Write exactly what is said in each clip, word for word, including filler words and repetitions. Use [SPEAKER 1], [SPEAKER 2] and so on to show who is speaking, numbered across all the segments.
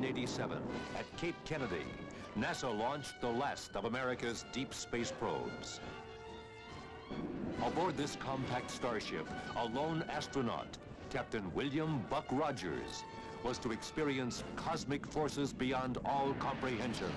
[SPEAKER 1] eighty-seven, at Cape Kennedy, NASA launched the last of America's deep space probes. Aboard this compact starship, a lone astronaut, Captain William Buck Rogers, was to experience cosmic forces beyond all comprehension.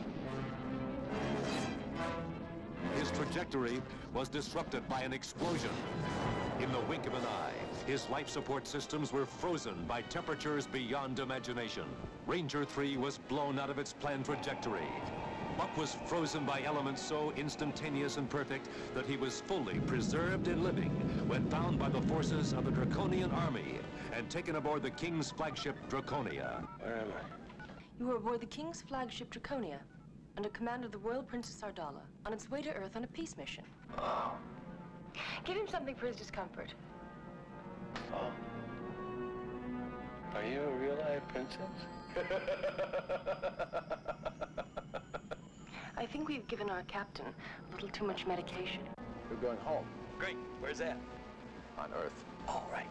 [SPEAKER 1] His trajectory was disrupted by an explosion. In the wink of an eye, his life support systems were frozen by temperatures beyond imagination. Ranger three was blown out of its planned trajectory. Buck was frozen by elements so instantaneous and perfect that he was fully preserved and living when found by the forces of the Draconian army and taken aboard the King's flagship Draconia.
[SPEAKER 2] Where am I?
[SPEAKER 3] You were aboard the King's flagship Draconia, under command of the Royal Princess Ardala, on its way to Earth on a peace mission.
[SPEAKER 2] Oh.
[SPEAKER 3] Give him something for his discomfort.
[SPEAKER 2] Oh. Are you a real life princess?
[SPEAKER 3] I think we've given our captain a little too much medication.
[SPEAKER 2] We're going home.
[SPEAKER 4] Great. Where's that?
[SPEAKER 2] On Earth.
[SPEAKER 4] All right.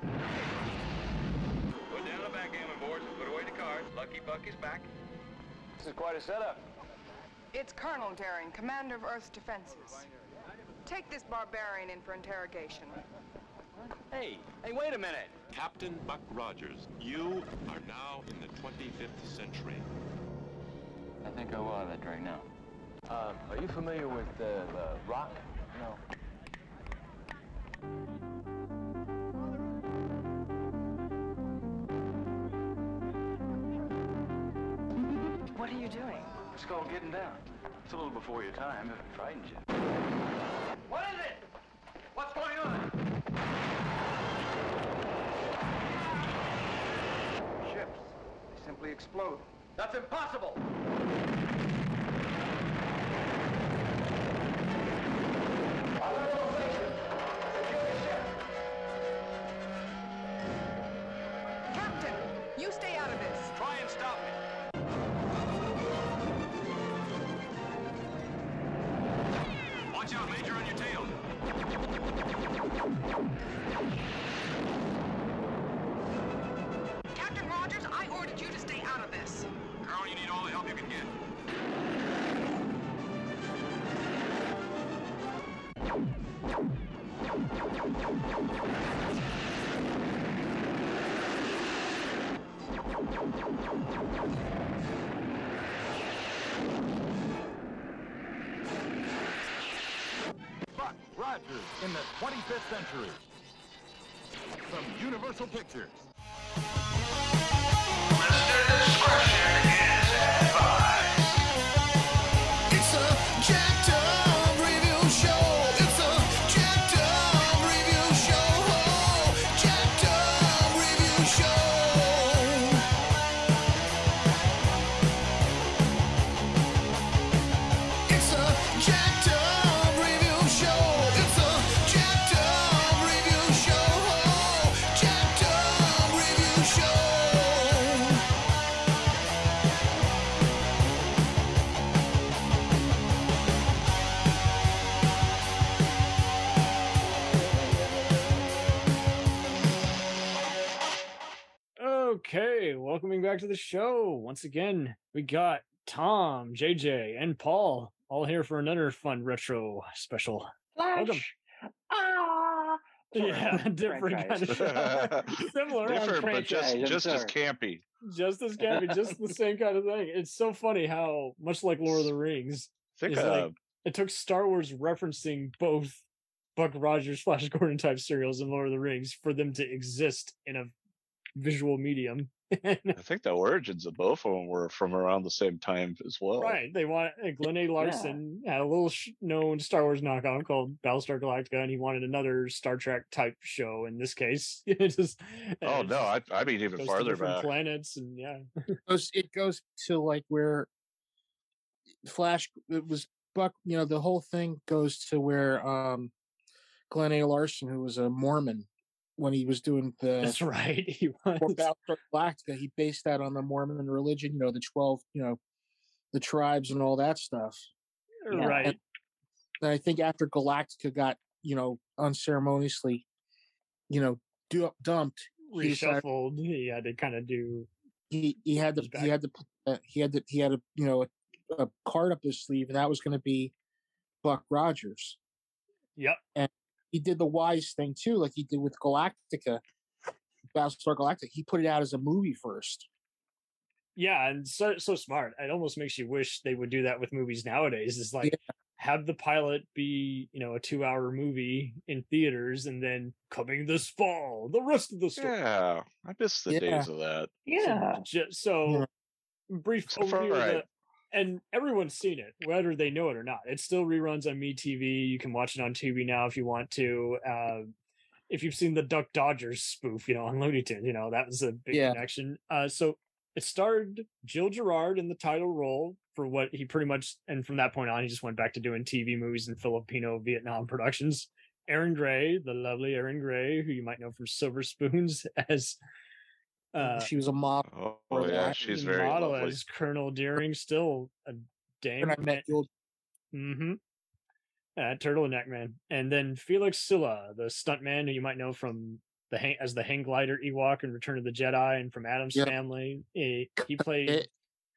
[SPEAKER 5] Put down the backgammon boards and put away the cards. Lucky Buck is back.
[SPEAKER 2] This is quite a setup.
[SPEAKER 6] It's Colonel Daring, commander of Earth's defenses. Take this barbarian in for interrogation.
[SPEAKER 4] Hey, hey, wait a minute.
[SPEAKER 7] Captain Buck Rogers, you are now in the twenty-fifth century.
[SPEAKER 2] I think I will have that right now. Uh, are you familiar with uh, the Rock? No.
[SPEAKER 3] What are you doing?
[SPEAKER 2] It's called getting down. It's a little before your time, if it frightens you.
[SPEAKER 5] What is it? What's going on?
[SPEAKER 2] Ships. They simply explode.
[SPEAKER 5] That's impossible.
[SPEAKER 6] Captain, you stay out of this.
[SPEAKER 5] Try and stop me. Watch out, Major, on your tail.
[SPEAKER 6] Captain Rogers, I ordered you to stay out of this.
[SPEAKER 5] Girl, you need all the help you can get.
[SPEAKER 8] Buck Rogers in the twenty-fifth century. From Universal Pictures.
[SPEAKER 9] Listener discretion is advised. It's a jacked up review show. It's a jacked up review show. Jacked up review show. It's a jacked up review show. It's a jacked up review show. Jacked up review show.
[SPEAKER 10] Okay, welcoming back to the show. Once again, we got Tom, J J, and Paul all here for another fun retro special. Welcome.
[SPEAKER 11] Ah!
[SPEAKER 10] Yeah, different kind of show. Similar,
[SPEAKER 11] Different, but just
[SPEAKER 10] Yeah,
[SPEAKER 11] just as
[SPEAKER 10] sure.
[SPEAKER 11] campy.
[SPEAKER 10] Just as campy, just the same kind of thing. It's so funny how much like Lord of the Rings,
[SPEAKER 11] Think
[SPEAKER 10] is
[SPEAKER 11] uh,
[SPEAKER 10] like it took Star Wars referencing both Buck Rogers, Flash Gordon type serials and Lord of the Rings for them to exist in a visual medium.
[SPEAKER 11] I think the origins of both of them were from around the same time as well.
[SPEAKER 10] Right. They want uh, Glenn A. Larson had a little sh- known Star Wars knockoff called Battlestar Galactica, and he wanted another Star Trek type show. In this case, it just
[SPEAKER 11] Oh
[SPEAKER 10] it
[SPEAKER 11] no, I I mean even
[SPEAKER 10] goes to
[SPEAKER 11] farther
[SPEAKER 10] different
[SPEAKER 11] back.
[SPEAKER 10] planets, and yeah,
[SPEAKER 12] goes it goes to like where Flash it was Buck, you know, the whole thing goes to where um Glenn A. Larson, who was a Mormon when he was doing the
[SPEAKER 10] that's right. He was.
[SPEAKER 12] for Battlestar Galactica, he based that on the Mormon religion, you know, the twelve, you know, the tribes and all that stuff.
[SPEAKER 10] Right.
[SPEAKER 12] And, and I think after Galactica got, you know, unceremoniously, you know, du- dumped, he decided-
[SPEAKER 10] Reshuffled. He had to kind of do
[SPEAKER 12] he he had the he had the uh, he had the he had a you know a, a card up his sleeve, and that was going to be Buck Rogers.
[SPEAKER 10] Yep.
[SPEAKER 12] And he did the wise thing too, like he did with Galactica, Battlestar Galactica. He put it out as a movie first.
[SPEAKER 10] Yeah, and so so smart. It almost makes you wish they would do that with movies nowadays. Is like
[SPEAKER 12] Yeah.
[SPEAKER 10] have the pilot be, you know, a two-hour movie in theaters, and then coming this fall, the rest of the story.
[SPEAKER 11] Yeah, I miss the
[SPEAKER 12] Yeah.
[SPEAKER 11] days of that.
[SPEAKER 10] So, ju- so brief
[SPEAKER 11] So far,
[SPEAKER 10] overview of
[SPEAKER 11] right.
[SPEAKER 10] the, and everyone's seen it, whether they know it or not. It still reruns on MeTV. You can watch it on Tubi now if you want to. Uh, if you've seen the Duck Dodgers spoof, you know, on Looney Tunes, you know, that was a big
[SPEAKER 12] Yeah.
[SPEAKER 10] connection. Uh, so it starred Gil Gerard in the title role for what he pretty much, and from that point on, he just went back to doing T V movies and Filipino Vietnam productions. Aaron Gray, the lovely Aaron Gray, who you might know from Silver Spoons as uh,
[SPEAKER 12] She was a model.
[SPEAKER 11] Oh,
[SPEAKER 12] for
[SPEAKER 11] yeah,
[SPEAKER 12] that.
[SPEAKER 11] she's
[SPEAKER 10] the
[SPEAKER 11] very
[SPEAKER 10] model
[SPEAKER 11] lovely.
[SPEAKER 10] as Colonel Deering, still a dame.
[SPEAKER 12] And I met Gil.
[SPEAKER 10] Mm-hmm. Uh, Turtleneck Man, and then Felix Silla, the stuntman who you might know from the hang, as the hang glider Ewok in Return of the Jedi, and from Adam's
[SPEAKER 12] Yep.
[SPEAKER 10] Family. He, he played.
[SPEAKER 12] It-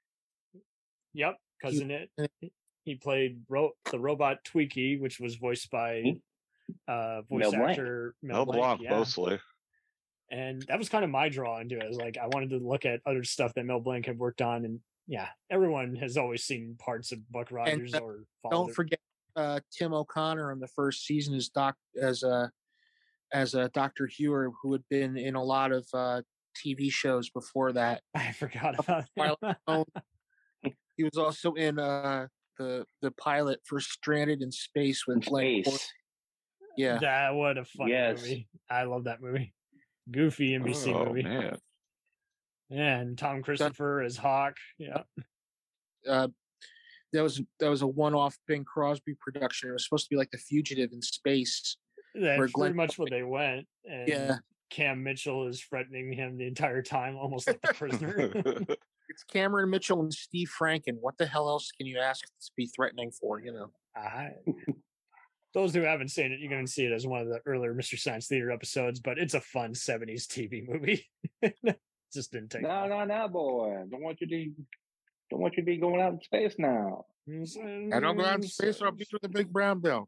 [SPEAKER 10] Yep, cousin it. He played ro- the robot Tweaky, which was voiced by uh, voice
[SPEAKER 2] Mel Blanc.
[SPEAKER 10] actor
[SPEAKER 11] Mel
[SPEAKER 10] Blanc,
[SPEAKER 11] Blanc,
[SPEAKER 10] yeah.
[SPEAKER 11] mostly.
[SPEAKER 10] And that was kind of my draw into it. I was like, I wanted to look at other stuff that Mel Blanc had worked on, and yeah, everyone has always seen parts of Buck Rogers
[SPEAKER 12] uh,
[SPEAKER 10] or followed
[SPEAKER 12] Don't
[SPEAKER 10] it.
[SPEAKER 12] forget uh, Tim O'Connor in the first season as doc as a as a Doctor Hewer, who had been in a lot of uh, T V shows before that.
[SPEAKER 10] I forgot about
[SPEAKER 12] Twilight
[SPEAKER 10] that.
[SPEAKER 12] Zone. He was also in uh, the the pilot for Stranded in Space with Glenn Ford.
[SPEAKER 2] Space.
[SPEAKER 12] Yeah,
[SPEAKER 10] That what a fun
[SPEAKER 2] Yes.
[SPEAKER 10] movie. I love that movie. Goofy N B C
[SPEAKER 11] Oh,
[SPEAKER 10] movie.
[SPEAKER 11] man.
[SPEAKER 10] And Tom Christopher as Hawk. Yeah.
[SPEAKER 12] uh, that was that was a one-off Bing Crosby production. It was supposed to be like The Fugitive in space.
[SPEAKER 10] That's
[SPEAKER 12] Where
[SPEAKER 10] pretty
[SPEAKER 12] Glenn-
[SPEAKER 10] much what they went. And
[SPEAKER 12] Yeah.
[SPEAKER 10] Cam Mitchell is threatening him the entire time, almost like the prisoner.
[SPEAKER 12] It's Cameron Mitchell and Steve Franken. What the hell else can you ask to be threatening for? You know.
[SPEAKER 10] I, those who haven't seen it, you're going to see it as one of the earlier Mister Science Theater episodes, but it's a fun seventies T V movie. Just didn't take
[SPEAKER 2] No,
[SPEAKER 10] off.
[SPEAKER 2] no, no, boy. Don't want you to. Don't want you to be going out in space now.
[SPEAKER 12] I don't go out in space or I'll beat you with a big brown belt.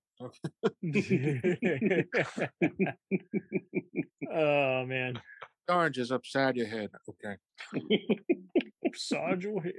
[SPEAKER 10] Oh man,
[SPEAKER 12] Orange is upside your head. Okay.
[SPEAKER 10] upside your head.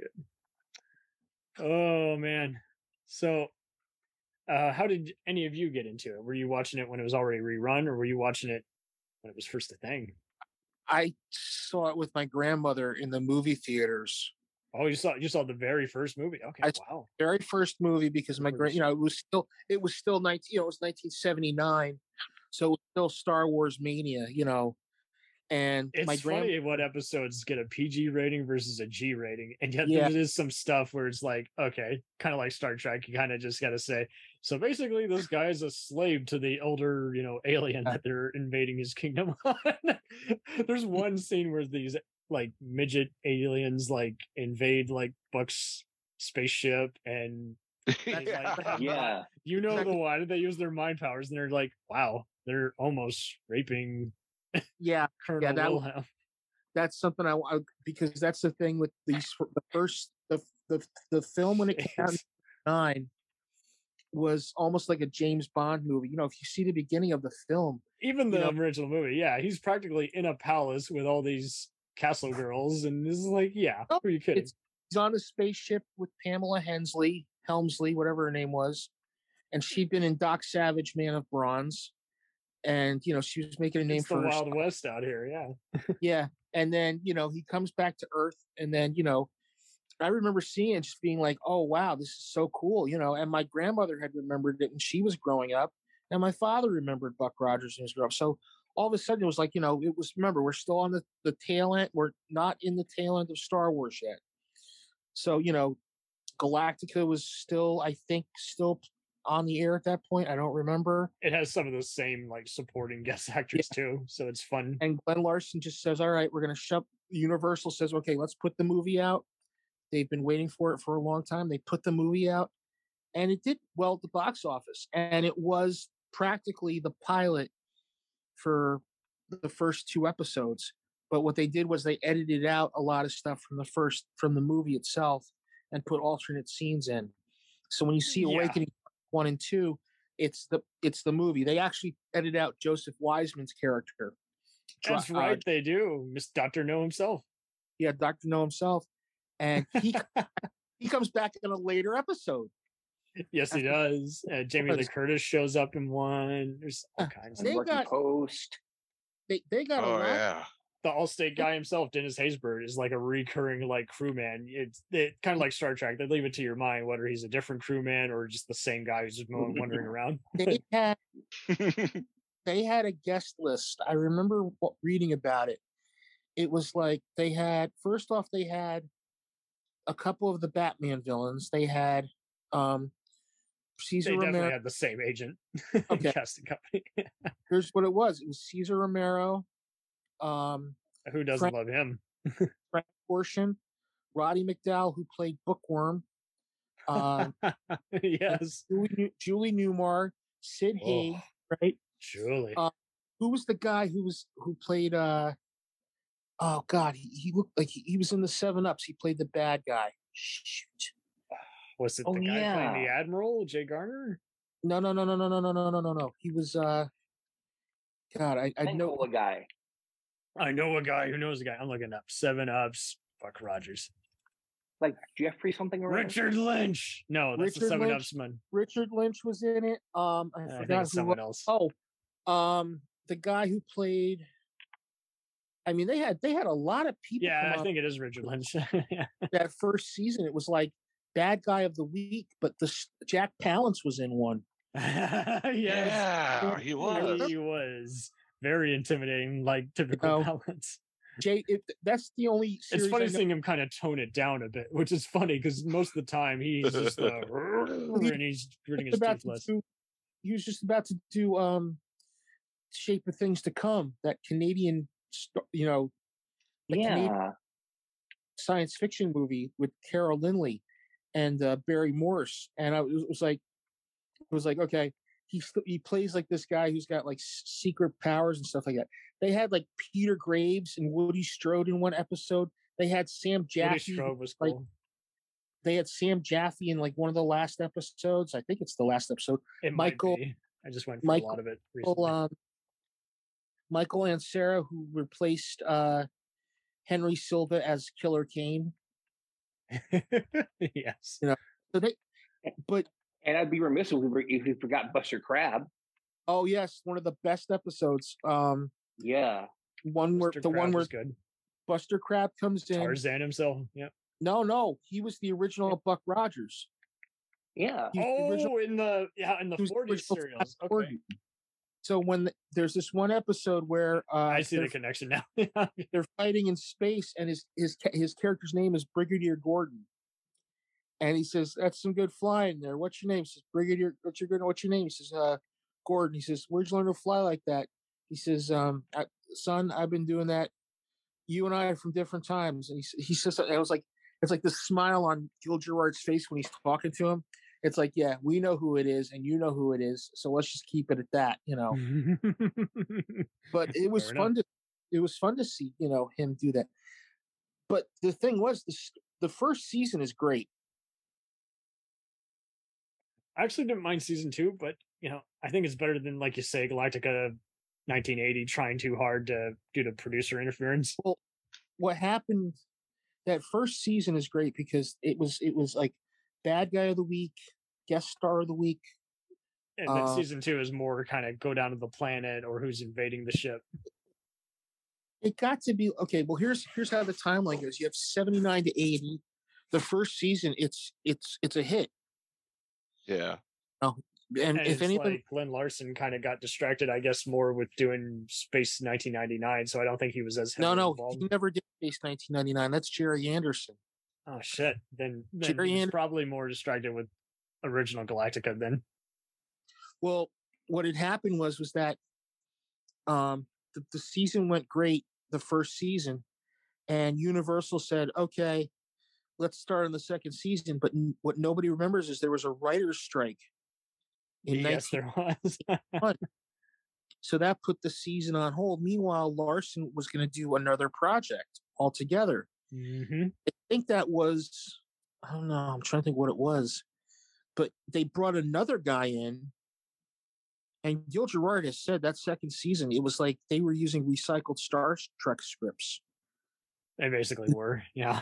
[SPEAKER 10] Oh man. So, uh, how did any of you get into it? Were you watching it when it was already rerun, or were you watching it when it was first a thing?
[SPEAKER 12] I saw it with my grandmother in the movie theaters.
[SPEAKER 10] Oh, you saw you saw the very first movie. Okay,
[SPEAKER 12] I-
[SPEAKER 10] wow.
[SPEAKER 12] Very first movie because my grand, you know, it was still it was still nineteen, you know, it was nineteen seventy-nine, so it was still Star Wars mania, you know. And
[SPEAKER 10] It's
[SPEAKER 12] my grand,
[SPEAKER 10] funny what episodes get a P G rating versus a G rating, and yet
[SPEAKER 12] Yeah.
[SPEAKER 10] there is some stuff where it's like, okay, kind of like Star Trek. You kind of just got to say, so basically, this guy is a slave to the older, you know, alien that they're invading his kingdom on. There's one scene where these like midget aliens like invade like Buck's spaceship, and it's like,
[SPEAKER 2] Yeah.
[SPEAKER 10] you know the one they use their mind powers, and they're like, wow, they're almost raping
[SPEAKER 12] yeah,
[SPEAKER 10] Colonel
[SPEAKER 12] Yeah, that-
[SPEAKER 10] Wilhelm.
[SPEAKER 12] that's something I, I because that's the thing with these the first the the the film when it came out in nine was almost like a James Bond movie. You know, if you see the beginning of the film,
[SPEAKER 10] Even the
[SPEAKER 12] you know-
[SPEAKER 10] original movie, yeah, he's practically in a palace with all these castle girls, and this is like, yeah,
[SPEAKER 12] Oh,
[SPEAKER 10] who are you kidding?
[SPEAKER 12] it's he's on a spaceship with Pamela Hensley, Helmsley, whatever her name was, and she'd been in Doc Savage, Man of Bronze, and you know she was making a name
[SPEAKER 10] It's the
[SPEAKER 12] for herself.
[SPEAKER 10] Wild West out here, yeah.
[SPEAKER 12] Yeah, and then you know he comes back to Earth, and then you know I remember seeing it, just being like, "Oh wow, this is so cool," you know. And my grandmother had remembered it when she was growing up, and my father remembered Buck Rogers when he was growing up. So all of a sudden, it was like, you know, it was. Remember, we're still on the the tail end. We're not in the tail end of Star Wars yet. So you know, Galactica was still, I think, still on the air at that point. I don't remember.
[SPEAKER 10] It has some of the same like supporting guest actors too, so it's fun.
[SPEAKER 12] And Glenn Larson just says, "All right, we're going to shove." Universal says, "Okay, let's put the movie out." They've been waiting for it for a long time. They put the movie out, and it did well at the box office. And it was practically the pilot for the first two episodes. but what they did was they edited out a lot of stuff from the first from the movie itself and put alternate scenes in. So when you see
[SPEAKER 10] Yeah.
[SPEAKER 12] Awakening one and two, it's the it's the movie. They actually edited out Joseph Wiseman's character.
[SPEAKER 10] That's
[SPEAKER 12] Dra- uh,
[SPEAKER 10] right, they do. Miss Doctor No himself.
[SPEAKER 12] yeah, Doctor No himself, and he he comes back in a later episode.
[SPEAKER 10] Yes, he does. Uh, Jamie Lee Curtis shows up in one. There's all kinds.
[SPEAKER 12] They
[SPEAKER 10] Of
[SPEAKER 12] got
[SPEAKER 4] Post.
[SPEAKER 12] They they got a
[SPEAKER 11] Oh
[SPEAKER 12] lot.
[SPEAKER 11] yeah.
[SPEAKER 10] the Allstate guy himself, Dennis Haysbert, is like a recurring like crewman. It's it kind of like Star Trek. They leave it to your mind whether he's a different crewman or just the same guy who's just mo- wandering around.
[SPEAKER 12] They had they had a guest list. I remember what, reading about it. It was like they had first off they had a couple of the Batman villains. They had um Caesar
[SPEAKER 10] They definitely
[SPEAKER 12] Romero.
[SPEAKER 10] had the same agent
[SPEAKER 12] Okay.
[SPEAKER 10] casting company.
[SPEAKER 12] Here's what it was. It was Caesar Romero, um,
[SPEAKER 10] Who doesn't
[SPEAKER 12] Frank-
[SPEAKER 10] love him?
[SPEAKER 12] Frank Gorshin, Roddy McDowell, who played Bookworm, um,
[SPEAKER 10] Yes.
[SPEAKER 12] Julie, New- Julie Newmar, Sid
[SPEAKER 10] Oh.
[SPEAKER 12] Haig, right?
[SPEAKER 10] Julie.
[SPEAKER 12] Uh, who was the guy who was who played? uh Oh God, he, he looked like he, he was in the Seven Ups. He played the bad guy. Shoot.
[SPEAKER 10] Was it
[SPEAKER 4] Oh,
[SPEAKER 10] the guy playing the
[SPEAKER 4] yeah.
[SPEAKER 10] Admiral, Jay Garner?
[SPEAKER 12] No, no, no, no, no, no, no, no, no, no, no. He was. uh God, I, I know.
[SPEAKER 4] Know a guy.
[SPEAKER 10] I know a guy who knows a guy. I'm looking up. Seven Ups. Fuck Rogers.
[SPEAKER 4] Like Jeffrey something or other?
[SPEAKER 10] Richard Lynch. No, that's the
[SPEAKER 12] Richard
[SPEAKER 10] Seven
[SPEAKER 12] Lynch?
[SPEAKER 10] Ups man.
[SPEAKER 12] Richard Lynch was in it. Um, I
[SPEAKER 10] I think
[SPEAKER 12] forgot
[SPEAKER 10] it's
[SPEAKER 12] who.
[SPEAKER 10] someone else.
[SPEAKER 12] Oh, um, the guy who played. I mean, they had they had a lot of people.
[SPEAKER 10] Yeah,
[SPEAKER 12] come
[SPEAKER 10] I
[SPEAKER 12] on
[SPEAKER 10] think it is Richard Lynch.
[SPEAKER 12] that first season. It was like bad guy of the week, but the s- Jack Palance was in one.
[SPEAKER 10] yes.
[SPEAKER 11] Yeah, he was.
[SPEAKER 10] He was very intimidating, like typical
[SPEAKER 12] know,
[SPEAKER 10] balance.
[SPEAKER 12] Jay, it, that's the only.
[SPEAKER 10] It's
[SPEAKER 12] Series
[SPEAKER 10] funny
[SPEAKER 12] I know-
[SPEAKER 10] seeing him kind of tone it down a bit, which is funny because most of the time he's just uh, and he's gritting his
[SPEAKER 12] about
[SPEAKER 10] teeth
[SPEAKER 12] to
[SPEAKER 10] less.
[SPEAKER 12] do, he was just about to do um Shape of Things to Come, that Canadian sto- you know the Canadian
[SPEAKER 4] Yeah.
[SPEAKER 12] science fiction movie with Carol Lindley and uh, Barry Morse, and I was, it was like it was like okay, he st- he plays like this guy who's got like s- secret powers and stuff like that. They had like Peter Graves and Woody Strode in one episode. They had Sam
[SPEAKER 10] Woody
[SPEAKER 12] Jaffe.
[SPEAKER 10] Strode was
[SPEAKER 12] like,
[SPEAKER 10] cool.
[SPEAKER 12] They had Sam Jaffe in like one of the last episodes. I think it's the last episode.
[SPEAKER 10] It
[SPEAKER 12] Michael,
[SPEAKER 10] might be. I just went for
[SPEAKER 12] Michael,
[SPEAKER 10] a lot of it recently.
[SPEAKER 12] um, Michael and Sarah, who replaced uh, Henry Silva as Killer Kane.
[SPEAKER 10] Yes.
[SPEAKER 12] You know, so they, but
[SPEAKER 4] And I'd be remiss if we, were- if we forgot Buster Crab.
[SPEAKER 12] oh yes, one of the best episodes. Um,
[SPEAKER 4] Yeah.
[SPEAKER 12] one where
[SPEAKER 10] Mister
[SPEAKER 12] the
[SPEAKER 10] Crab
[SPEAKER 12] one where
[SPEAKER 10] was good.
[SPEAKER 12] Buster Crab comes in.
[SPEAKER 10] Tarzan himself. Yep.
[SPEAKER 12] No, no, he was the original Buck Rogers.
[SPEAKER 4] Yeah.
[SPEAKER 12] He was the original-
[SPEAKER 10] Oh, in the yeah, in the
[SPEAKER 12] he was the
[SPEAKER 10] forties
[SPEAKER 12] original
[SPEAKER 10] serials.
[SPEAKER 12] Flash
[SPEAKER 10] Okay.
[SPEAKER 12] Gordon. So when the, there's this one episode where uh,
[SPEAKER 10] I see the
[SPEAKER 12] they're,
[SPEAKER 10] connection now.
[SPEAKER 12] they're fighting in space, and his his ca- his character's name is Brigadier Gordon, and he says, "That's some good flying there. What's your name?" He says, "Brigadier. What's your good? What's your name?" He says, "Uh, Gordon." He says, "Where'd you learn to fly like that?" He says, "Um, I, son, I've been doing that. You and I are from different times." And he s- he says, "I was like, it's like the smile on Gil Gerard's face when he's talking to him. It's like, yeah, we know who it is, and you know who it is. So let's just keep it at that, you know." But it was
[SPEAKER 10] Fair
[SPEAKER 12] fun
[SPEAKER 10] enough.
[SPEAKER 12] to it was fun to see, you know, him do that. But the thing was, the s- the first season is great.
[SPEAKER 10] I actually didn't mind season two, but you know, I think it's better than, like you say, Galactica nineteen eighty trying too hard to due to producer interference.
[SPEAKER 12] Well, what happened that first season is great because it was it was like bad guy of the week, guest star of the week.
[SPEAKER 10] And then
[SPEAKER 12] Uh,
[SPEAKER 10] season two is more kind of go down to the planet or who's invading the ship.
[SPEAKER 12] It got to be okay. Well, here's here's how the timeline goes. You have seventy-nine to eighty. The first season, it's it's it's a hit.
[SPEAKER 11] Yeah.
[SPEAKER 12] Oh, and,
[SPEAKER 10] And
[SPEAKER 12] if
[SPEAKER 10] it's
[SPEAKER 12] anything,
[SPEAKER 10] like Glenn Larson kind of got distracted, I guess, more with doing Space nineteen ninety-nine. So I don't think he was as
[SPEAKER 12] no,
[SPEAKER 10] heavily
[SPEAKER 12] no,
[SPEAKER 10] involved.
[SPEAKER 12] he never did Space nineteen ninety-nine. That's Jerry Anderson.
[SPEAKER 10] Oh shit! Then, then
[SPEAKER 12] Jerry
[SPEAKER 10] he was
[SPEAKER 12] Ander-
[SPEAKER 10] probably more distracted with original Galactica. Then
[SPEAKER 12] Well, what had happened was was that um, the, the season went great, the first season, and Universal said, "Okay, let's start on the second season." But n- what nobody remembers is there was a writers' strike in
[SPEAKER 10] yes, there was.
[SPEAKER 12] nineteen. So that put the season on hold. Meanwhile, Larson was going to do another project altogether.
[SPEAKER 10] Mm-hmm.
[SPEAKER 12] I think that was, I don't know, I'm trying to think what it was, but they brought another guy in, and Gil Gerard has said that second season, it was like they were using recycled Star Trek scripts.
[SPEAKER 10] They basically were, yeah.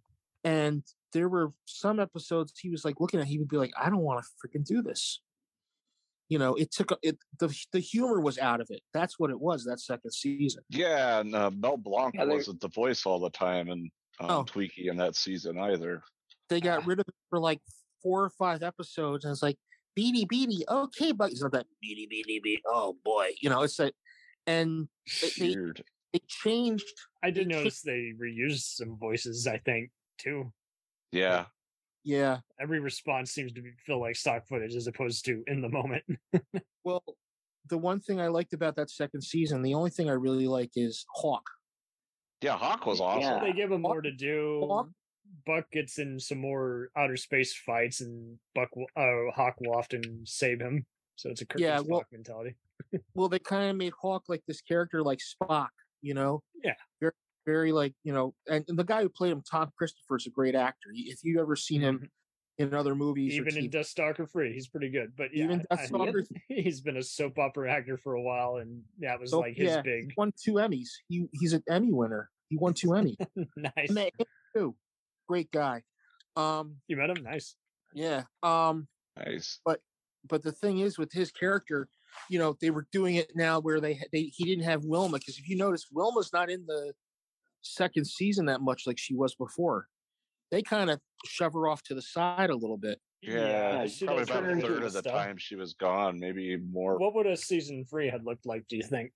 [SPEAKER 12] And there were some episodes he was like looking at, he would be like, I don't want to freaking do this. You know, it took it the the humor was out of it. That's what it was that second season.
[SPEAKER 11] Yeah, and uh, Mel Blanc
[SPEAKER 12] Yeah, they-
[SPEAKER 11] wasn't the voice all the time, and um,
[SPEAKER 12] Oh.
[SPEAKER 11] Tweaky in that season either.
[SPEAKER 12] They got rid of it for like four or five episodes, and it's like Beady Beady, okay, but it's not that Beady Beady Beady. Oh boy, you know, it's like, and they they,
[SPEAKER 11] Weird.
[SPEAKER 12] they changed.
[SPEAKER 10] I did
[SPEAKER 12] they cha-
[SPEAKER 10] notice they reused some voices, I think, too.
[SPEAKER 11] Yeah.
[SPEAKER 12] Yeah.
[SPEAKER 10] Every response seems to be, feel like stock footage as opposed to in the moment.
[SPEAKER 12] Well, the one thing I liked about that second season, the only thing I really like is Hawk.
[SPEAKER 11] Yeah, Hawk was awesome.
[SPEAKER 10] They give him more to do.
[SPEAKER 12] Hawk-
[SPEAKER 10] Buck gets in some more outer space fights, and Buck, will- uh, Hawk will often save him. So it's a Kirk
[SPEAKER 12] Yeah,
[SPEAKER 10] and
[SPEAKER 12] well-
[SPEAKER 10] Spock mentality.
[SPEAKER 12] Well, they kind of made Hawk like this character like Spock, you know?
[SPEAKER 10] Yeah.
[SPEAKER 12] Very, very like, you know, and, and the guy who played him, Tom Christopher, is a great actor. If you've ever seen him in other movies, or
[SPEAKER 10] Even in
[SPEAKER 12] T V,
[SPEAKER 10] Death Stalker Free, he's pretty good. But yeah,
[SPEAKER 12] Even Death
[SPEAKER 10] I-
[SPEAKER 12] Stalker-
[SPEAKER 10] he's been a soap opera actor for a while, and that was
[SPEAKER 12] so,
[SPEAKER 10] like his
[SPEAKER 12] yeah,
[SPEAKER 10] big.
[SPEAKER 12] he won two Emmys. He he's an Emmy winner. He won two Emmys.
[SPEAKER 10] Nice.
[SPEAKER 12] And they- too. Great guy. Um,
[SPEAKER 10] You met him? Nice.
[SPEAKER 12] yeah. Um,
[SPEAKER 11] Nice.
[SPEAKER 12] but but the thing is with his character, you know, they were doing it now where they they he didn't have Wilma, because if you notice, Wilma's not in the second season that much like she was before. They kind of shove her off to the side a little bit.
[SPEAKER 11] Yeah,
[SPEAKER 10] she
[SPEAKER 11] probably
[SPEAKER 10] does
[SPEAKER 11] about a
[SPEAKER 10] turn
[SPEAKER 11] third
[SPEAKER 10] into
[SPEAKER 11] of the
[SPEAKER 10] stuff.
[SPEAKER 11] time she was gone, maybe more.
[SPEAKER 10] What would a season three had looked like, do you think?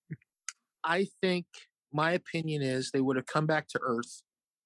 [SPEAKER 12] I think my opinion is they would have come back to Earth.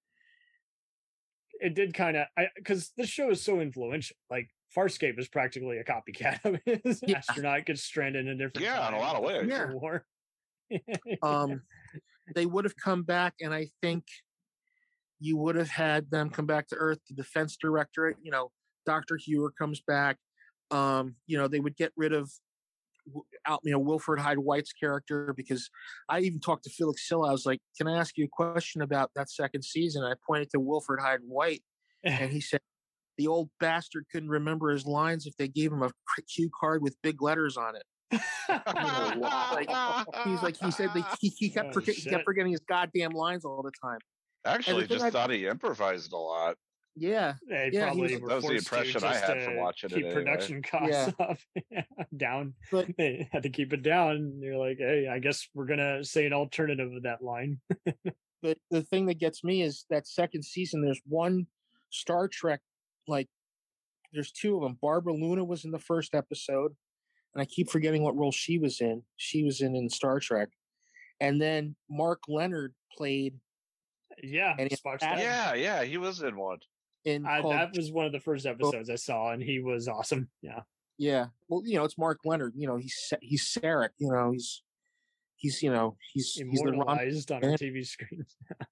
[SPEAKER 10] It did kind of, because this show is so influential. Like, Farscape is practically a copycat of his
[SPEAKER 12] Yeah.
[SPEAKER 10] astronaut gets stranded in a different
[SPEAKER 11] Yeah, in a
[SPEAKER 10] time
[SPEAKER 11] lot of ways.
[SPEAKER 10] after
[SPEAKER 12] Yeah.
[SPEAKER 10] war.
[SPEAKER 12] Um, they would have come back, and I think you would have had them come back to Earth. The defense directorate, you know, Doctor Hewer comes back. Um, you know, they would get rid of w- out, you know, Wilfred Hyde White's character, because I even talked to Felix Silla. I was like, "Can I ask you a question about that second season?" I pointed to Wilfred Hyde White, and he said, "The old bastard couldn't remember his lines if they gave him a cue card with big letters on it." You know, like, he's like he said like, he, he kept
[SPEAKER 10] Oh,
[SPEAKER 12] forget, he
[SPEAKER 10] shit.
[SPEAKER 12] kept forgetting his goddamn lines all the time.
[SPEAKER 11] Actually,
[SPEAKER 12] thing
[SPEAKER 11] just
[SPEAKER 12] I-
[SPEAKER 11] thought he improvised a lot.
[SPEAKER 12] Yeah,
[SPEAKER 10] They
[SPEAKER 12] Yeah, he
[SPEAKER 10] probably
[SPEAKER 12] was-
[SPEAKER 10] were
[SPEAKER 11] That was the
[SPEAKER 10] forced to
[SPEAKER 11] impression I
[SPEAKER 10] just
[SPEAKER 11] had from
[SPEAKER 10] to
[SPEAKER 11] watching it
[SPEAKER 10] keep
[SPEAKER 11] anyway.
[SPEAKER 10] production costs
[SPEAKER 12] Yeah.
[SPEAKER 10] up down.
[SPEAKER 12] But-
[SPEAKER 10] they had to keep it down. And you're like, hey, I guess we're gonna say an alternative of that line.
[SPEAKER 12] but the thing that gets me is that second season. There's one Star Trek, like there's two of them. Barbara Luna was in the first episode, and I keep forgetting what role she was in. She was in in Star Trek, and then Mark Leonard played
[SPEAKER 10] Yeah,
[SPEAKER 12] And in
[SPEAKER 10] Spock's
[SPEAKER 12] that-
[SPEAKER 10] dad.
[SPEAKER 11] Yeah, yeah, he was in one.
[SPEAKER 12] in
[SPEAKER 10] I,
[SPEAKER 12] called
[SPEAKER 10] that was one of the first episodes I saw, and he was awesome. Yeah,
[SPEAKER 12] Yeah, well, you know, it's Mark Leonard. You know, he's Sa- he's Sarek. You know, he's he's you know he's he's the Ron.
[SPEAKER 10] immortalized on our T V screens.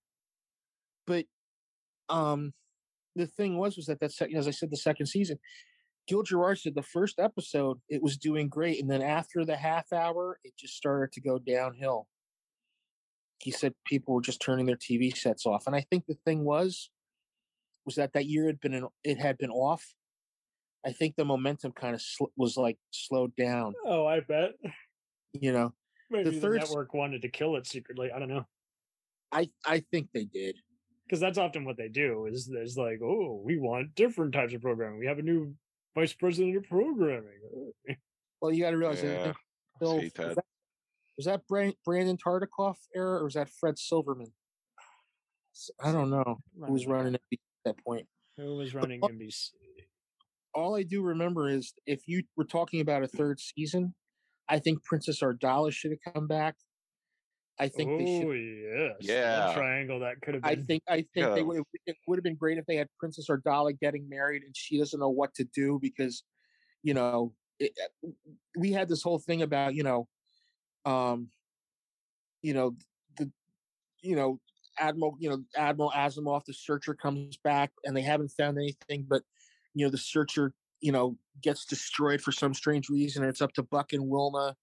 [SPEAKER 12] But um, the thing was was that that second, as I said, the second season, Gil Gerard said the first episode it was doing great, and then after the half hour, it just started to go downhill. He said people were just turning their T V sets off, and I think the thing was was that that year had been an, it had been off. I think the momentum kind of sl- was like slowed down.
[SPEAKER 10] Oh, I bet.
[SPEAKER 12] You know,
[SPEAKER 10] Maybe the,
[SPEAKER 12] third s-
[SPEAKER 10] network wanted to kill it secretly. I don't know,
[SPEAKER 12] I I think they did.
[SPEAKER 10] because that's often what they do. Is there's like, oh, we want different types of programming. We have a new vice president of programming.
[SPEAKER 12] Well, you got to realize
[SPEAKER 11] Yeah,
[SPEAKER 12] that Bill,
[SPEAKER 11] hate
[SPEAKER 12] was
[SPEAKER 11] that.
[SPEAKER 12] that, was that Bran- Brandon Tartikoff era or was that Fred Silverman? S- I don't know who was running it at that point.
[SPEAKER 10] Who was running
[SPEAKER 12] all-
[SPEAKER 10] N B C?
[SPEAKER 12] All I do remember is if you were talking about a third season, I think Princess Ardala should have come back. I think
[SPEAKER 10] Oh
[SPEAKER 12] they should.
[SPEAKER 10] yes,
[SPEAKER 11] Yeah.
[SPEAKER 10] That triangle that could have been.
[SPEAKER 12] I think I think they
[SPEAKER 11] Yeah.
[SPEAKER 12] would have, it would have been great if they had Princess Ardala getting married and she doesn't know what to do because, you know, it, we had this whole thing about you know, um, you know the, you know Admiral you know Admiral Asimov the searcher comes back and they haven't found anything but you know the searcher you know gets destroyed for some strange reason and it's up to Buck and Wilma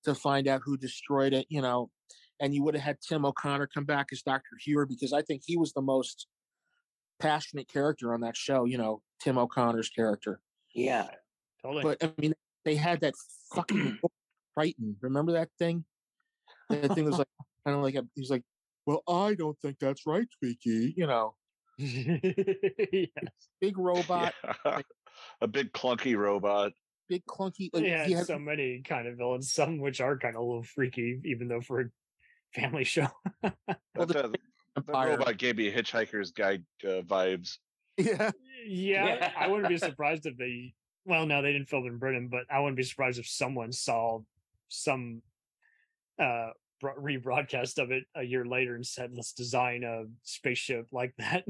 [SPEAKER 12] to find out who destroyed it, you know, and you would have had Tim O'Connor come back as Doctor Hewer because I think he was the most passionate character on that show, you know, Tim O'Connor's character.
[SPEAKER 4] Yeah.
[SPEAKER 10] Totally.
[SPEAKER 12] But I mean, they had that fucking Triton. Remember that thing? That thing was like kind of like a, he was like, well, I don't think that's right, Tweaky. You know,
[SPEAKER 10] yes.
[SPEAKER 12] big robot,
[SPEAKER 11] Yeah.
[SPEAKER 12] like,
[SPEAKER 11] A big clunky robot.
[SPEAKER 12] big clunky. Like,
[SPEAKER 10] Yeah,
[SPEAKER 12] he had
[SPEAKER 10] so many kind of villains, some which are kind of a little freaky, even though for a family show.
[SPEAKER 11] That,
[SPEAKER 12] the
[SPEAKER 11] that, that
[SPEAKER 12] Empire.
[SPEAKER 11] robot gave me Hitchhiker's Guide uh, vibes.
[SPEAKER 12] Yeah,
[SPEAKER 10] Yeah, I wouldn't be surprised if they. Well, no, they didn't film in Britain, but I wouldn't be surprised if someone saw some uh bro- rebroadcast of it a year later and said, "Let's design a spaceship like that."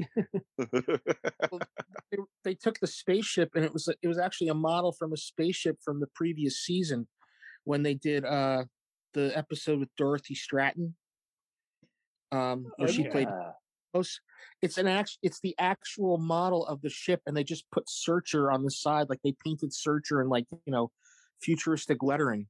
[SPEAKER 12] they, they took the spaceship, and it was it was actually a model from a spaceship from the previous season when they did uh the episode with Dorothy Stratton, um, where
[SPEAKER 10] Oh,
[SPEAKER 12] she
[SPEAKER 10] yeah.
[SPEAKER 12] played. It's an act. It's the actual model of the ship, and they just put Searcher on the side, like they painted Searcher in like you know futuristic lettering.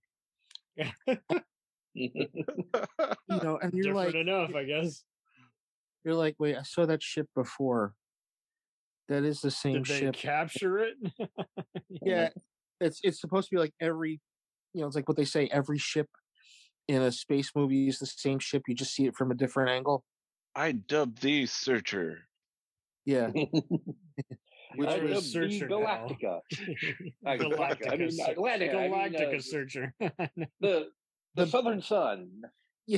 [SPEAKER 12] You know, and you're
[SPEAKER 10] Different
[SPEAKER 12] like,
[SPEAKER 10] enough, I guess.
[SPEAKER 12] you're like, wait, I saw that ship before. That is the same
[SPEAKER 10] Did they
[SPEAKER 12] ship.
[SPEAKER 10] capture it?
[SPEAKER 12] Yeah, it's it's supposed to be like every, you know, it's like what they say. Every ship in a space movie is the same ship. You just see it from a different angle.
[SPEAKER 11] I dubbed thee Searcher.
[SPEAKER 12] Yeah.
[SPEAKER 10] Which
[SPEAKER 4] I
[SPEAKER 10] was
[SPEAKER 4] love
[SPEAKER 10] Searcher
[SPEAKER 4] the
[SPEAKER 10] now.
[SPEAKER 4] Galactica. Uh,
[SPEAKER 10] Galactica,
[SPEAKER 4] I mean,
[SPEAKER 10] Searcher.
[SPEAKER 4] Atlantica. I mean,
[SPEAKER 10] Galactica
[SPEAKER 4] uh,
[SPEAKER 10] Searcher.
[SPEAKER 4] the the Southern Sun.
[SPEAKER 12] Yeah.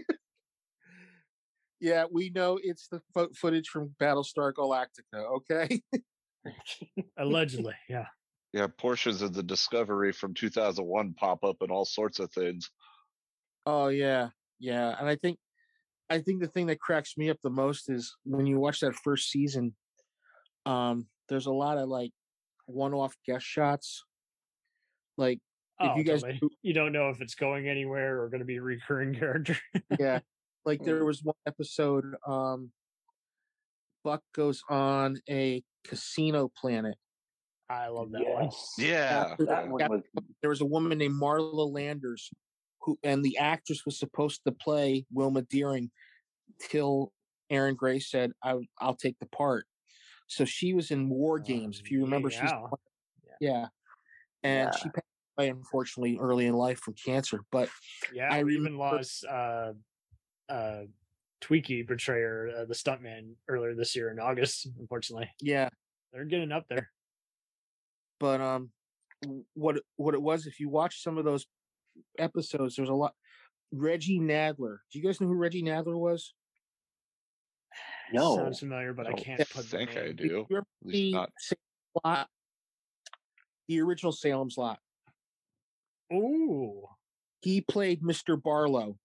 [SPEAKER 12] Yeah, we know it's the fo- footage from Battlestar Galactica. Okay.
[SPEAKER 10] Allegedly, yeah.
[SPEAKER 11] Yeah, portions of the Discovery from two thousand one pop up in all sorts of things.
[SPEAKER 12] Oh yeah, yeah, and I think, I think the thing that cracks me up the most is when you watch that first season. Um, there's a lot of like one-off guest shots. Like if
[SPEAKER 10] Oh,
[SPEAKER 12] you guys,
[SPEAKER 10] totally. You don't know if it's going anywhere or going to be a recurring character.
[SPEAKER 12] yeah, like there was one episode. Um, Buck goes on a casino planet.
[SPEAKER 10] I love that one.
[SPEAKER 4] Yes.
[SPEAKER 11] Yeah.
[SPEAKER 12] After
[SPEAKER 4] That
[SPEAKER 12] that,
[SPEAKER 4] one
[SPEAKER 12] after-
[SPEAKER 4] was
[SPEAKER 12] there was a woman named Marla Landers, who and the actress was supposed to play Wilma Deering, till Aaron Gray said, I, "I'll take the part." So she was in War Games, if you remember. She's
[SPEAKER 10] Yeah.
[SPEAKER 12] yeah, and
[SPEAKER 4] Yeah.
[SPEAKER 12] she passed away unfortunately early in life from cancer. But
[SPEAKER 10] Yeah,
[SPEAKER 12] I
[SPEAKER 10] we even
[SPEAKER 12] remember-
[SPEAKER 10] lost uh, uh, Tweaky portrayer, uh, the stuntman, earlier this year in August. Unfortunately,
[SPEAKER 12] yeah,
[SPEAKER 10] they're getting up there.
[SPEAKER 12] but um, w- what what it was, if you watch some of those episodes, there's a lot. Reggie Nadler. Do you guys know who Reggie Nadler was?
[SPEAKER 4] no.
[SPEAKER 10] Sounds familiar, but I
[SPEAKER 11] Don't
[SPEAKER 10] can't put the
[SPEAKER 11] think I
[SPEAKER 10] name.
[SPEAKER 11] do.
[SPEAKER 12] You ever
[SPEAKER 11] At least
[SPEAKER 12] see
[SPEAKER 11] not.
[SPEAKER 12] Salem Lot? The original Salem's Lot.
[SPEAKER 10] Ooh,
[SPEAKER 12] He played Mister Barlow.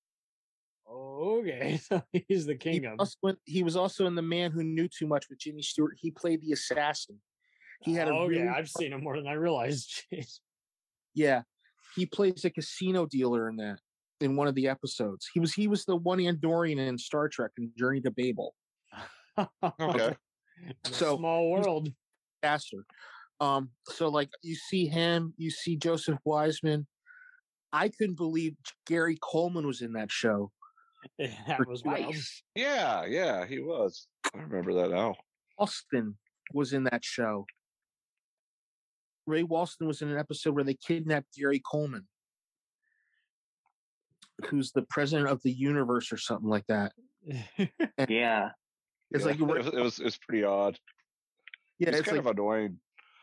[SPEAKER 10] okay. So he's the
[SPEAKER 12] He
[SPEAKER 10] king of.
[SPEAKER 12] also, he was also in The Man Who Knew Too Much with Jimmy Stewart. He played the assassin. He had a
[SPEAKER 10] Oh,
[SPEAKER 12] really,
[SPEAKER 10] yeah, I've seen him more than I realized. Jeez.
[SPEAKER 12] yeah. He plays a casino dealer in that, in one of the episodes. He was he was the one Andorian in Star Trek in Journey to Babel.
[SPEAKER 11] Okay.
[SPEAKER 12] So
[SPEAKER 10] Small world.
[SPEAKER 12] faster. Um, so like you see him, you see Joseph Wiseman. I couldn't believe Gary Coleman was in that show.
[SPEAKER 10] That was wild.
[SPEAKER 11] Yeah, yeah, he was. I remember that now.
[SPEAKER 12] Austin was in that show. Ray Walston was in an episode where they kidnapped Gary Coleman, who's the president of the universe or something like that.
[SPEAKER 4] Yeah.
[SPEAKER 12] It's
[SPEAKER 11] Yeah,
[SPEAKER 12] like
[SPEAKER 11] it was, it was it was pretty odd.
[SPEAKER 12] yeah,
[SPEAKER 11] It's
[SPEAKER 12] it's
[SPEAKER 11] kind
[SPEAKER 12] like
[SPEAKER 11] of annoying.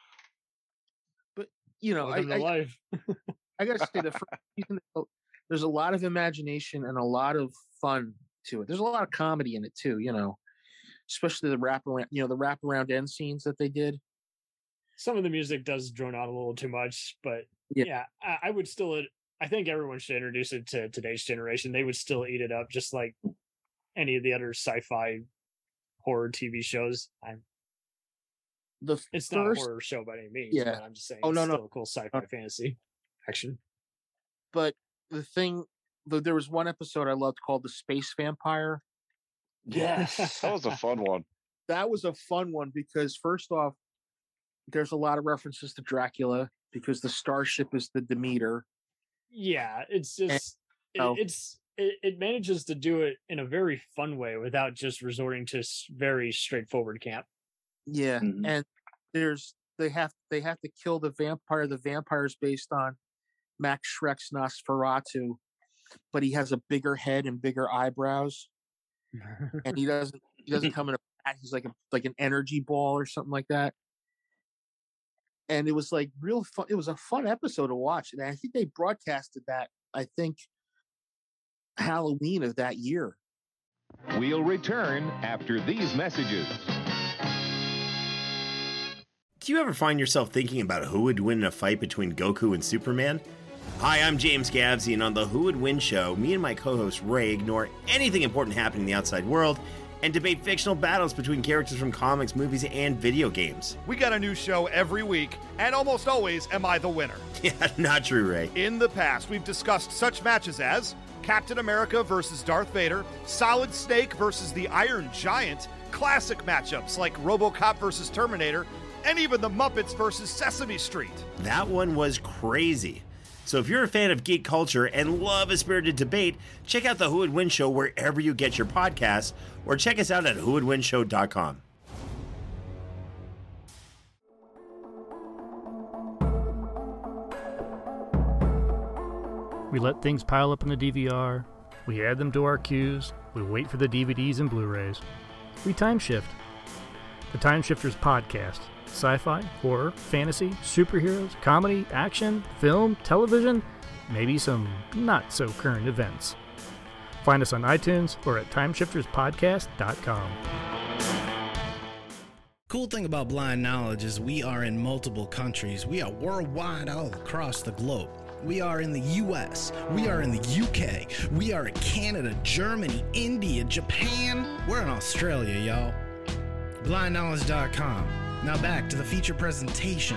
[SPEAKER 12] you know, I,
[SPEAKER 10] Welcome to
[SPEAKER 12] I,
[SPEAKER 10] life.
[SPEAKER 12] I gotta say the first season, there's a lot of imagination and a lot of fun to it. There's a lot of comedy in it too, you know, especially the wraparound, you know, the wraparound end scenes that they did.
[SPEAKER 10] Some of the music does drone out a little too much, but
[SPEAKER 12] Yeah.
[SPEAKER 10] yeah, I, I would still. I think everyone should introduce it to today's generation. They would still eat it up, just like any of the other sci-fi horror T V shows. I'm,
[SPEAKER 12] The
[SPEAKER 10] it's not a
[SPEAKER 12] first,
[SPEAKER 10] horror show by any means.
[SPEAKER 12] Yeah.
[SPEAKER 10] But I'm just saying.
[SPEAKER 12] Oh,
[SPEAKER 10] it's
[SPEAKER 12] no, no.
[SPEAKER 10] still a cool sci-fi fantasy action.
[SPEAKER 12] but the thing, the, there was one episode I loved called The Space Vampire.
[SPEAKER 4] Yes.
[SPEAKER 11] That was a fun one.
[SPEAKER 12] That was a fun one because first off, there's a lot of references to Dracula because the starship is the Demeter.
[SPEAKER 10] Yeah, it's just it,
[SPEAKER 12] oh.
[SPEAKER 10] it's it, it manages to do it in a very fun way without just resorting to s- very straightforward camp.
[SPEAKER 12] Yeah,
[SPEAKER 4] Mhm.
[SPEAKER 12] and there's they have they have to kill the vampire. The vampire is based on Max Schreck's Nosferatu, but he has a bigger head and bigger eyebrows, and he doesn't he doesn't come in a bat. He's like a like an energy ball or something like that. And it was like real fun. It was a fun episode to watch, and I think they broadcasted that. I think Halloween of that year.
[SPEAKER 13] We'll return after these messages.
[SPEAKER 14] Do you ever find yourself thinking about who would win in a fight between Goku and Superman? Hi, I'm James Gavsey, and on the Who Would Win show, me and my co-host Ray ignore anything important happening in the outside world and debate fictional battles between characters from comics, movies, and video games.
[SPEAKER 15] We got a new show every week, and almost always am I the winner.
[SPEAKER 14] Yeah, not true, Ray.
[SPEAKER 15] In the past, we've discussed such matches as Captain America versus Darth Vader, Solid Snake versus the Iron Giant, classic matchups like RoboCop versus Terminator, and even the Muppets versus Sesame Street.
[SPEAKER 14] That one was crazy. So if you're a fan of geek culture and love a spirited debate, check out the Who Would Win show wherever you get your podcasts, or check us out at who would win show dot com.
[SPEAKER 16] We let things pile up in the D V R, we add them to our queues, we wait for the D V Ds and Blu-rays. We time shift. The Time Shifters podcast. Sci-fi, horror, fantasy, superheroes, comedy, action, film, television, maybe some not-so-current events. Find us on iTunes or at time shifters podcast dot com.
[SPEAKER 17] Cool thing about Blind Knowledge is we are in multiple countries. We are worldwide all across the globe. We are in the U S, we are in the U K, we are in Canada, Germany, India, Japan. We're in Australia, y'all. blind knowledge dot com. Now back to the feature presentation.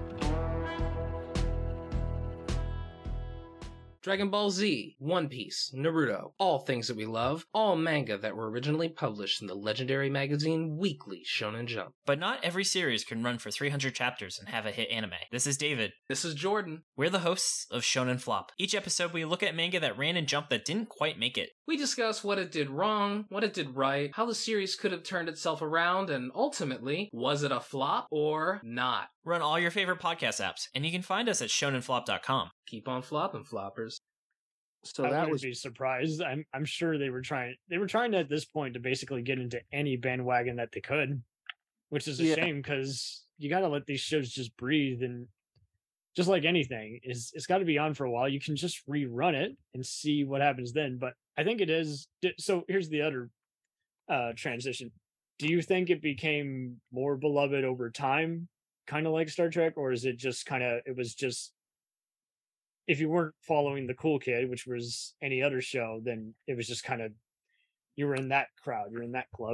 [SPEAKER 18] Dragon Ball Z, One Piece, Naruto, all things that we love, all manga that were originally published in the legendary magazine Weekly Shonen Jump.
[SPEAKER 19] But not every series can run for three hundred chapters and have a hit anime. This is David.
[SPEAKER 18] This is Jordan.
[SPEAKER 19] We're the hosts of Shonen Flop. Each episode we look at manga that ran in Jump that didn't quite make it.
[SPEAKER 18] We discuss what it did wrong, what it did right, how the series could have turned itself around, and ultimately, was it a flop or not?
[SPEAKER 19] We're on all your favorite podcast apps, and you can find us at shonen flop dot com.
[SPEAKER 18] Keep on flopping, floppers.
[SPEAKER 12] So
[SPEAKER 10] I
[SPEAKER 12] that
[SPEAKER 10] wouldn't
[SPEAKER 12] was
[SPEAKER 10] be surprised. I'm I'm sure they were trying they were trying to, at this point, to basically get into any bandwagon that they could, which is a
[SPEAKER 12] Yeah.
[SPEAKER 10] shame because you got to let these shows just breathe, and just like anything, is it's got to be on for a while. You can just rerun it and see what happens then. But I think it is. So here's the other uh, transition. Do you think it became more beloved over time, kind of like Star Trek, or is it just kind of it was just, if you weren't following the cool kid, which was any other show, then it was just kind of, you were in that crowd, you're in that club.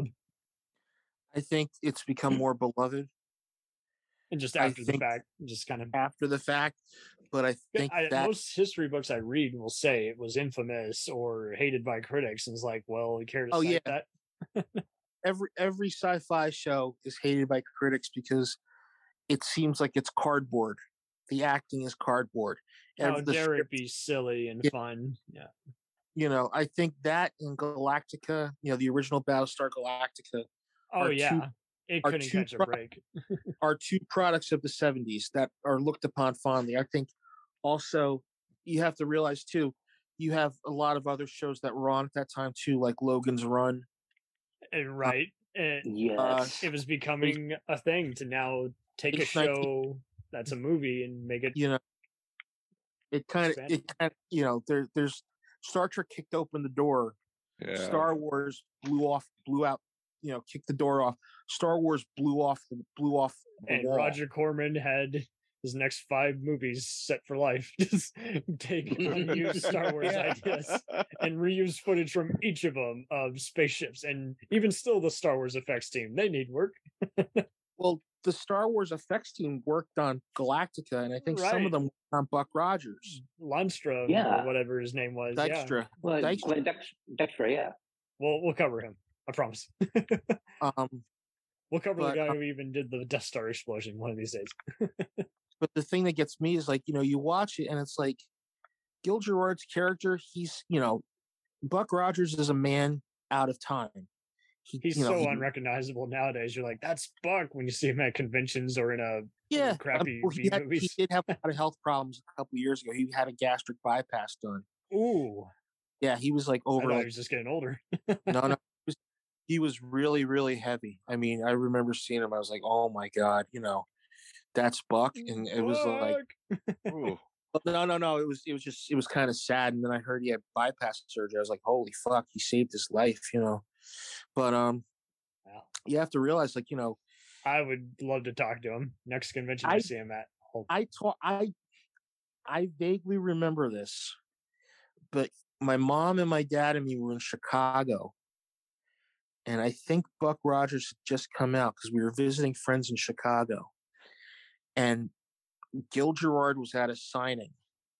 [SPEAKER 12] I think it's become more beloved.
[SPEAKER 10] And just
[SPEAKER 12] I
[SPEAKER 10] after the
[SPEAKER 12] think
[SPEAKER 10] fact, just kind of
[SPEAKER 12] after the fact, but I think
[SPEAKER 10] I,
[SPEAKER 12] that
[SPEAKER 10] most history books I read will say it was infamous or hated by critics, and it's like, well, you care to
[SPEAKER 12] oh
[SPEAKER 10] cite
[SPEAKER 12] yeah,
[SPEAKER 10] that?
[SPEAKER 12] every every sci-fi show is hated by critics because it seems like it's cardboard. The acting is cardboard.
[SPEAKER 10] How
[SPEAKER 12] Every- the
[SPEAKER 10] dare it
[SPEAKER 12] script-
[SPEAKER 10] be silly and
[SPEAKER 12] Yeah.
[SPEAKER 10] fun? Yeah.
[SPEAKER 12] you know, I think that in Galactica, you know, the original Battlestar Galactica.
[SPEAKER 10] Oh
[SPEAKER 12] are
[SPEAKER 10] yeah,
[SPEAKER 12] two-
[SPEAKER 10] it
[SPEAKER 12] are
[SPEAKER 10] couldn't
[SPEAKER 12] two
[SPEAKER 10] catch a
[SPEAKER 12] pro-
[SPEAKER 10] break.
[SPEAKER 12] are two products of the seventies that are looked upon fondly. I think also you have to realize too, you have a lot of other shows that were on at that time too, like Logan's Run.
[SPEAKER 10] And right, and
[SPEAKER 4] Yes.
[SPEAKER 10] it was becoming a thing to now take a
[SPEAKER 12] It's nineteen
[SPEAKER 10] show that's a movie and make it.
[SPEAKER 12] You know, it kind of
[SPEAKER 10] Expand.
[SPEAKER 12] it kind of you know there there's Star Trek kicked open the door.
[SPEAKER 11] Yeah.
[SPEAKER 12] Star Wars blew off, blew out, you know, kicked the door off. Star Wars blew off, the blew off the
[SPEAKER 10] And
[SPEAKER 12] wall.
[SPEAKER 10] Roger Corman had his next five movies set for life. Just take unused Star Wars
[SPEAKER 12] Yeah.
[SPEAKER 10] ideas and reuse footage from each of them of spaceships. And even still, the Star Wars effects team, they need work.
[SPEAKER 12] Well, the Star Wars effects team worked on Galactica, and I think some
[SPEAKER 10] Right.
[SPEAKER 12] of them worked on Buck Rogers.
[SPEAKER 10] Lundstrom
[SPEAKER 4] Yeah.
[SPEAKER 10] or whatever his name was. Yeah.
[SPEAKER 12] Dykstra.
[SPEAKER 4] Well,
[SPEAKER 12] Dykstra.
[SPEAKER 4] Glenn Dex- Dexter, yeah.
[SPEAKER 10] We'll, we'll cover him. I promise.
[SPEAKER 12] Um,
[SPEAKER 10] We'll cover
[SPEAKER 12] But,
[SPEAKER 10] the guy
[SPEAKER 12] uh,
[SPEAKER 10] who even did the Death Star explosion one of these days.
[SPEAKER 12] but the thing that gets me is like, you know, you watch it and it's like, Gil Gerard's character, he's, you know, Buck Rogers is a man out of time. He,
[SPEAKER 10] He's
[SPEAKER 12] you know,
[SPEAKER 10] so
[SPEAKER 12] he-
[SPEAKER 10] unrecognizable nowadays. You're like, that's Buck when you see him at conventions or in a
[SPEAKER 12] Yeah, um,
[SPEAKER 10] crappy
[SPEAKER 12] well, he,
[SPEAKER 10] B
[SPEAKER 12] had,
[SPEAKER 10] movies.
[SPEAKER 12] he did have a lot of health problems a couple years ago. He had a gastric bypass done.
[SPEAKER 10] Ooh,
[SPEAKER 12] Yeah, he was like
[SPEAKER 10] I
[SPEAKER 12] over
[SPEAKER 10] thought he
[SPEAKER 12] like
[SPEAKER 10] was just getting older.
[SPEAKER 12] no, no. He was, he was really, really heavy. I mean, I remember seeing him. I was like, oh my God, you know, that's Buck. And it was like,
[SPEAKER 11] Ooh.
[SPEAKER 12] no, no, no. It was, it was just, it was kind of sad. And then I heard he had bypass surgery. I was like, holy fuck, he saved his life, you know. But um, you have to realize, like, you know,
[SPEAKER 10] I would love to talk to him next convention I,
[SPEAKER 12] I
[SPEAKER 10] see him at. Oh,
[SPEAKER 12] I taught, I, I vaguely remember this, but my mom and my dad and me were in Chicago. And I think Buck Rogers had just come out because we were visiting friends in Chicago. And Gil Gerard was at a signing.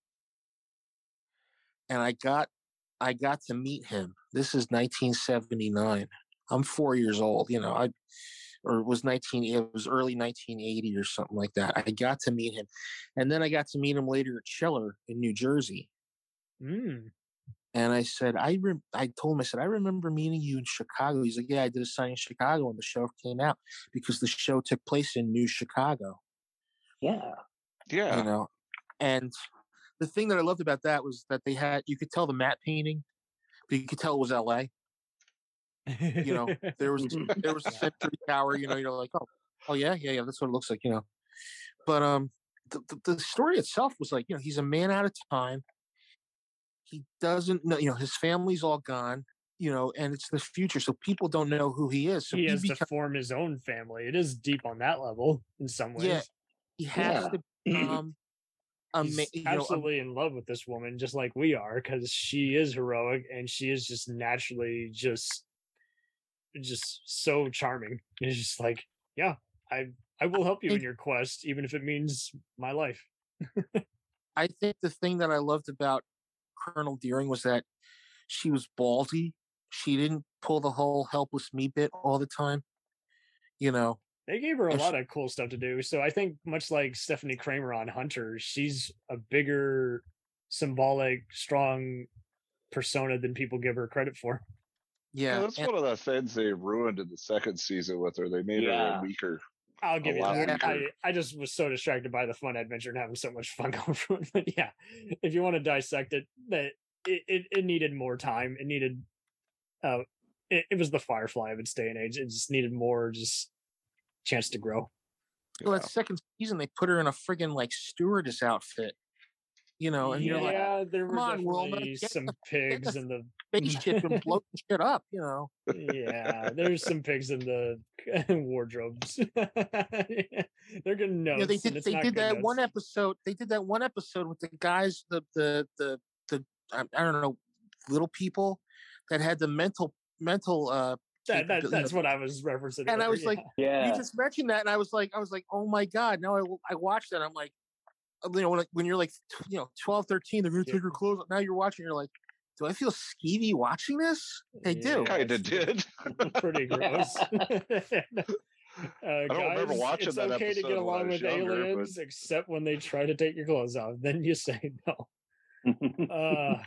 [SPEAKER 12] And I got I got to meet him. This is nineteen seventy-nine. I'm four years old, you know, I or it was nineteen it was early nineteen eighty or something like that. I got to meet him. And then I got to meet him later at Chiller in New Jersey.
[SPEAKER 10] Mm.
[SPEAKER 12] And I said, I re- I told him, I said, I remember meeting you in Chicago. He's like, yeah, I did a signing in Chicago when the show came out because the show took place in New Chicago.
[SPEAKER 4] Yeah.
[SPEAKER 11] Yeah.
[SPEAKER 12] You know, and the thing that I loved about that was that they had, you could tell the matte painting, but you could tell it was L A. You know, there was there was a Century Tower. You know, you're like, oh, oh yeah, yeah, yeah. That's what it looks like. You know, but um, the, the, the story itself was like, you know, he's a man out of time. He doesn't know, you know, his family's all gone. You know, and it's the future, so people don't know who he is. So
[SPEAKER 10] he
[SPEAKER 12] he
[SPEAKER 10] has
[SPEAKER 12] becomes,
[SPEAKER 10] to form his own family. It is deep on that level in some ways.
[SPEAKER 12] Yeah, he has
[SPEAKER 10] Yeah.
[SPEAKER 12] to become
[SPEAKER 10] He's
[SPEAKER 12] ama- you know, um,
[SPEAKER 10] absolutely in love with this woman, just like we are, because she is heroic and she is just naturally just, just so charming. It's just like, yeah, I I will help you in your quest, even if it means my life.
[SPEAKER 12] I think the thing that I loved about Colonel Deering was that she was ballsy. She didn't pull the whole helpless me bit all the time. You know,
[SPEAKER 10] They gave her a
[SPEAKER 12] And
[SPEAKER 10] lot of cool stuff to do. So I think much like Stephanie Kramer on Hunter, she's a bigger, symbolic, strong persona than people give her credit for.
[SPEAKER 12] yeah,
[SPEAKER 11] that's one of the things they ruined in the second season with her. They made her
[SPEAKER 10] Yeah.
[SPEAKER 11] a weaker.
[SPEAKER 10] I'll give
[SPEAKER 11] a
[SPEAKER 10] you
[SPEAKER 11] lot
[SPEAKER 10] that.
[SPEAKER 11] weaker.
[SPEAKER 10] I, I just was so distracted by the fun adventure and having so much fun going through it. But yeah, if you want to dissect it, that it, it, it needed more time. It needed, uh, it, it was the Firefly of its day and age. It just needed more just chance to grow.
[SPEAKER 12] well, that second season they put her in a friggin' like stewardess outfit. You know, and you're like,
[SPEAKER 10] yeah, there were
[SPEAKER 12] come on, Wilma,
[SPEAKER 10] definitely
[SPEAKER 12] get
[SPEAKER 10] some
[SPEAKER 12] the-
[SPEAKER 10] pigs in the
[SPEAKER 12] spaceship and blow shit up. You know,
[SPEAKER 10] yeah, there's some pigs in the wardrobes. They're gonna know.
[SPEAKER 12] you know, they did they did that one episode. They did that one episode with the guys, the the the the I, I don't know, little people that had the mental mental uh
[SPEAKER 10] That, that
[SPEAKER 12] you
[SPEAKER 10] that's
[SPEAKER 12] know,
[SPEAKER 10] what I was referencing.
[SPEAKER 12] and I
[SPEAKER 10] earlier,
[SPEAKER 12] was like,
[SPEAKER 10] yeah.
[SPEAKER 12] you just mentioned that, and I was like, I was like, oh my god! Now I I watched that. I'm like, you know, when when you're like, you know, twelve, thirteen, they're gonna take your clothes off. Now you're watching, you're like, do I feel skeevy watching this? They do.
[SPEAKER 11] Kinda did.
[SPEAKER 10] Pretty gross. Uh,
[SPEAKER 11] I don't remember
[SPEAKER 10] guys,
[SPEAKER 11] watching
[SPEAKER 10] it's
[SPEAKER 11] that
[SPEAKER 10] okay to
[SPEAKER 11] episode
[SPEAKER 10] get
[SPEAKER 11] when I
[SPEAKER 10] along
[SPEAKER 11] was
[SPEAKER 10] with
[SPEAKER 11] younger,
[SPEAKER 10] aliens, except when they try to take your clothes off. Then you say no. uh,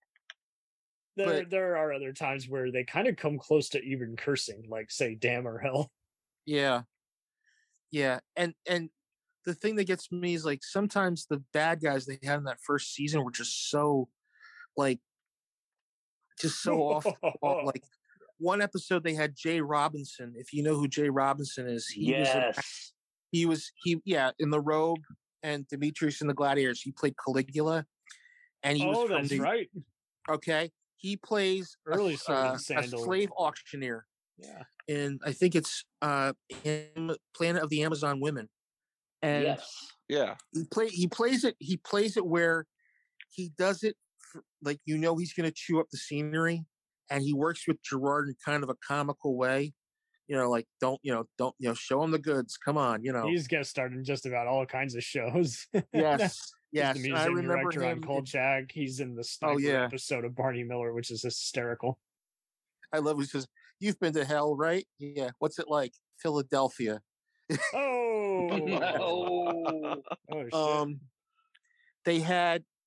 [SPEAKER 10] there, there are other times where they kind of come close to even cursing, like say "damn" or "hell."
[SPEAKER 12] Yeah, yeah, and and the thing that gets me is like sometimes the bad guys they had in that first season were just so, like, just so off the wall. Like one episode they had Jay Robinson. If you know who Jay Robinson is, he was a-
[SPEAKER 4] Yes.
[SPEAKER 12] he was he yeah in The Robe and Demetrius and the Gladiators. He played Caligula, and he was
[SPEAKER 10] Oh,
[SPEAKER 12] from
[SPEAKER 10] that's
[SPEAKER 12] the-
[SPEAKER 10] right.
[SPEAKER 12] Okay, he plays a-
[SPEAKER 10] Early sword and
[SPEAKER 12] uh, a
[SPEAKER 10] sandal.
[SPEAKER 12] slave auctioneer.
[SPEAKER 10] Yeah.
[SPEAKER 12] And I think it's uh in Planet of the Amazon Women. And
[SPEAKER 4] Yes.
[SPEAKER 11] Yeah.
[SPEAKER 12] he play he plays it he plays it where he does it for, like, you know, he's going to chew up the scenery, and he works with Gerard in kind of a comical way. You know, like, don't, you know, don't, you know, show him the goods. Come on, you know.
[SPEAKER 10] He's guest starred in just about all kinds of shows.
[SPEAKER 12] Yes.
[SPEAKER 10] He's
[SPEAKER 12] Yes.
[SPEAKER 10] the
[SPEAKER 12] and I
[SPEAKER 10] museum
[SPEAKER 12] remember
[SPEAKER 10] director
[SPEAKER 12] him
[SPEAKER 10] on
[SPEAKER 12] in-
[SPEAKER 10] Kolchak. He's in the Sniper
[SPEAKER 12] yeah.
[SPEAKER 10] episode of Barney Miller, which is hysterical.
[SPEAKER 12] I love he says, "You've been to hell, right? Yeah. What's it like? Philadelphia."
[SPEAKER 10] Oh,
[SPEAKER 4] No.
[SPEAKER 10] oh shit.
[SPEAKER 12] Um, they had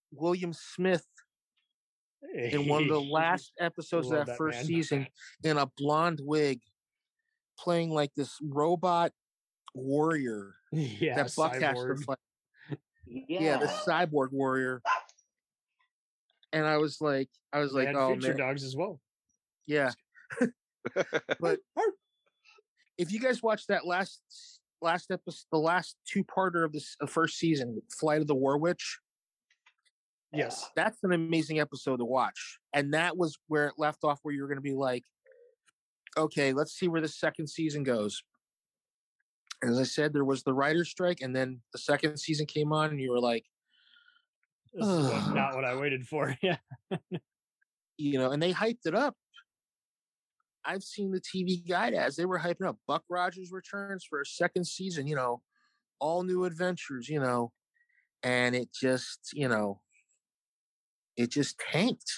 [SPEAKER 12] William Smith in one of the last episodes of
[SPEAKER 10] Love
[SPEAKER 12] that,
[SPEAKER 10] that
[SPEAKER 12] first
[SPEAKER 10] man.
[SPEAKER 12] season in a blonde wig, playing like this robot warrior
[SPEAKER 10] Yeah,
[SPEAKER 12] that Buck has to
[SPEAKER 10] cyborg.
[SPEAKER 12] fight. Yeah, the cyborg warrior. And I was like, I was
[SPEAKER 10] They
[SPEAKER 12] like,
[SPEAKER 10] had
[SPEAKER 12] oh
[SPEAKER 10] feature
[SPEAKER 12] man,
[SPEAKER 10] dogs as well.
[SPEAKER 12] yeah. But if you guys watch that last last episode, the last two parter of this uh, first season, Flight of the War Witch,
[SPEAKER 10] Yes,
[SPEAKER 12] that's an amazing episode to watch. And that was where it left off, where you were going to be like, okay, let's see where the second season goes. As I said, there was the writer's strike, and then the second season came on, and you were like,
[SPEAKER 10] this was not what I waited for. Yeah,
[SPEAKER 12] you know, and they hyped it up. I've seen the T V guide ads. They were hyping up Buck Rogers returns for a second season, you know, all new adventures, you know, and it just, you know, it just tanked.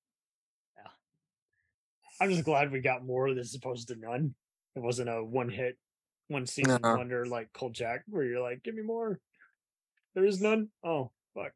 [SPEAKER 10] I'm just glad we got more of this opposed to none. It wasn't a one hit, one season
[SPEAKER 12] No.
[SPEAKER 10] wonder like Kolchak, where you're like, give me more. There is none. Oh, fuck.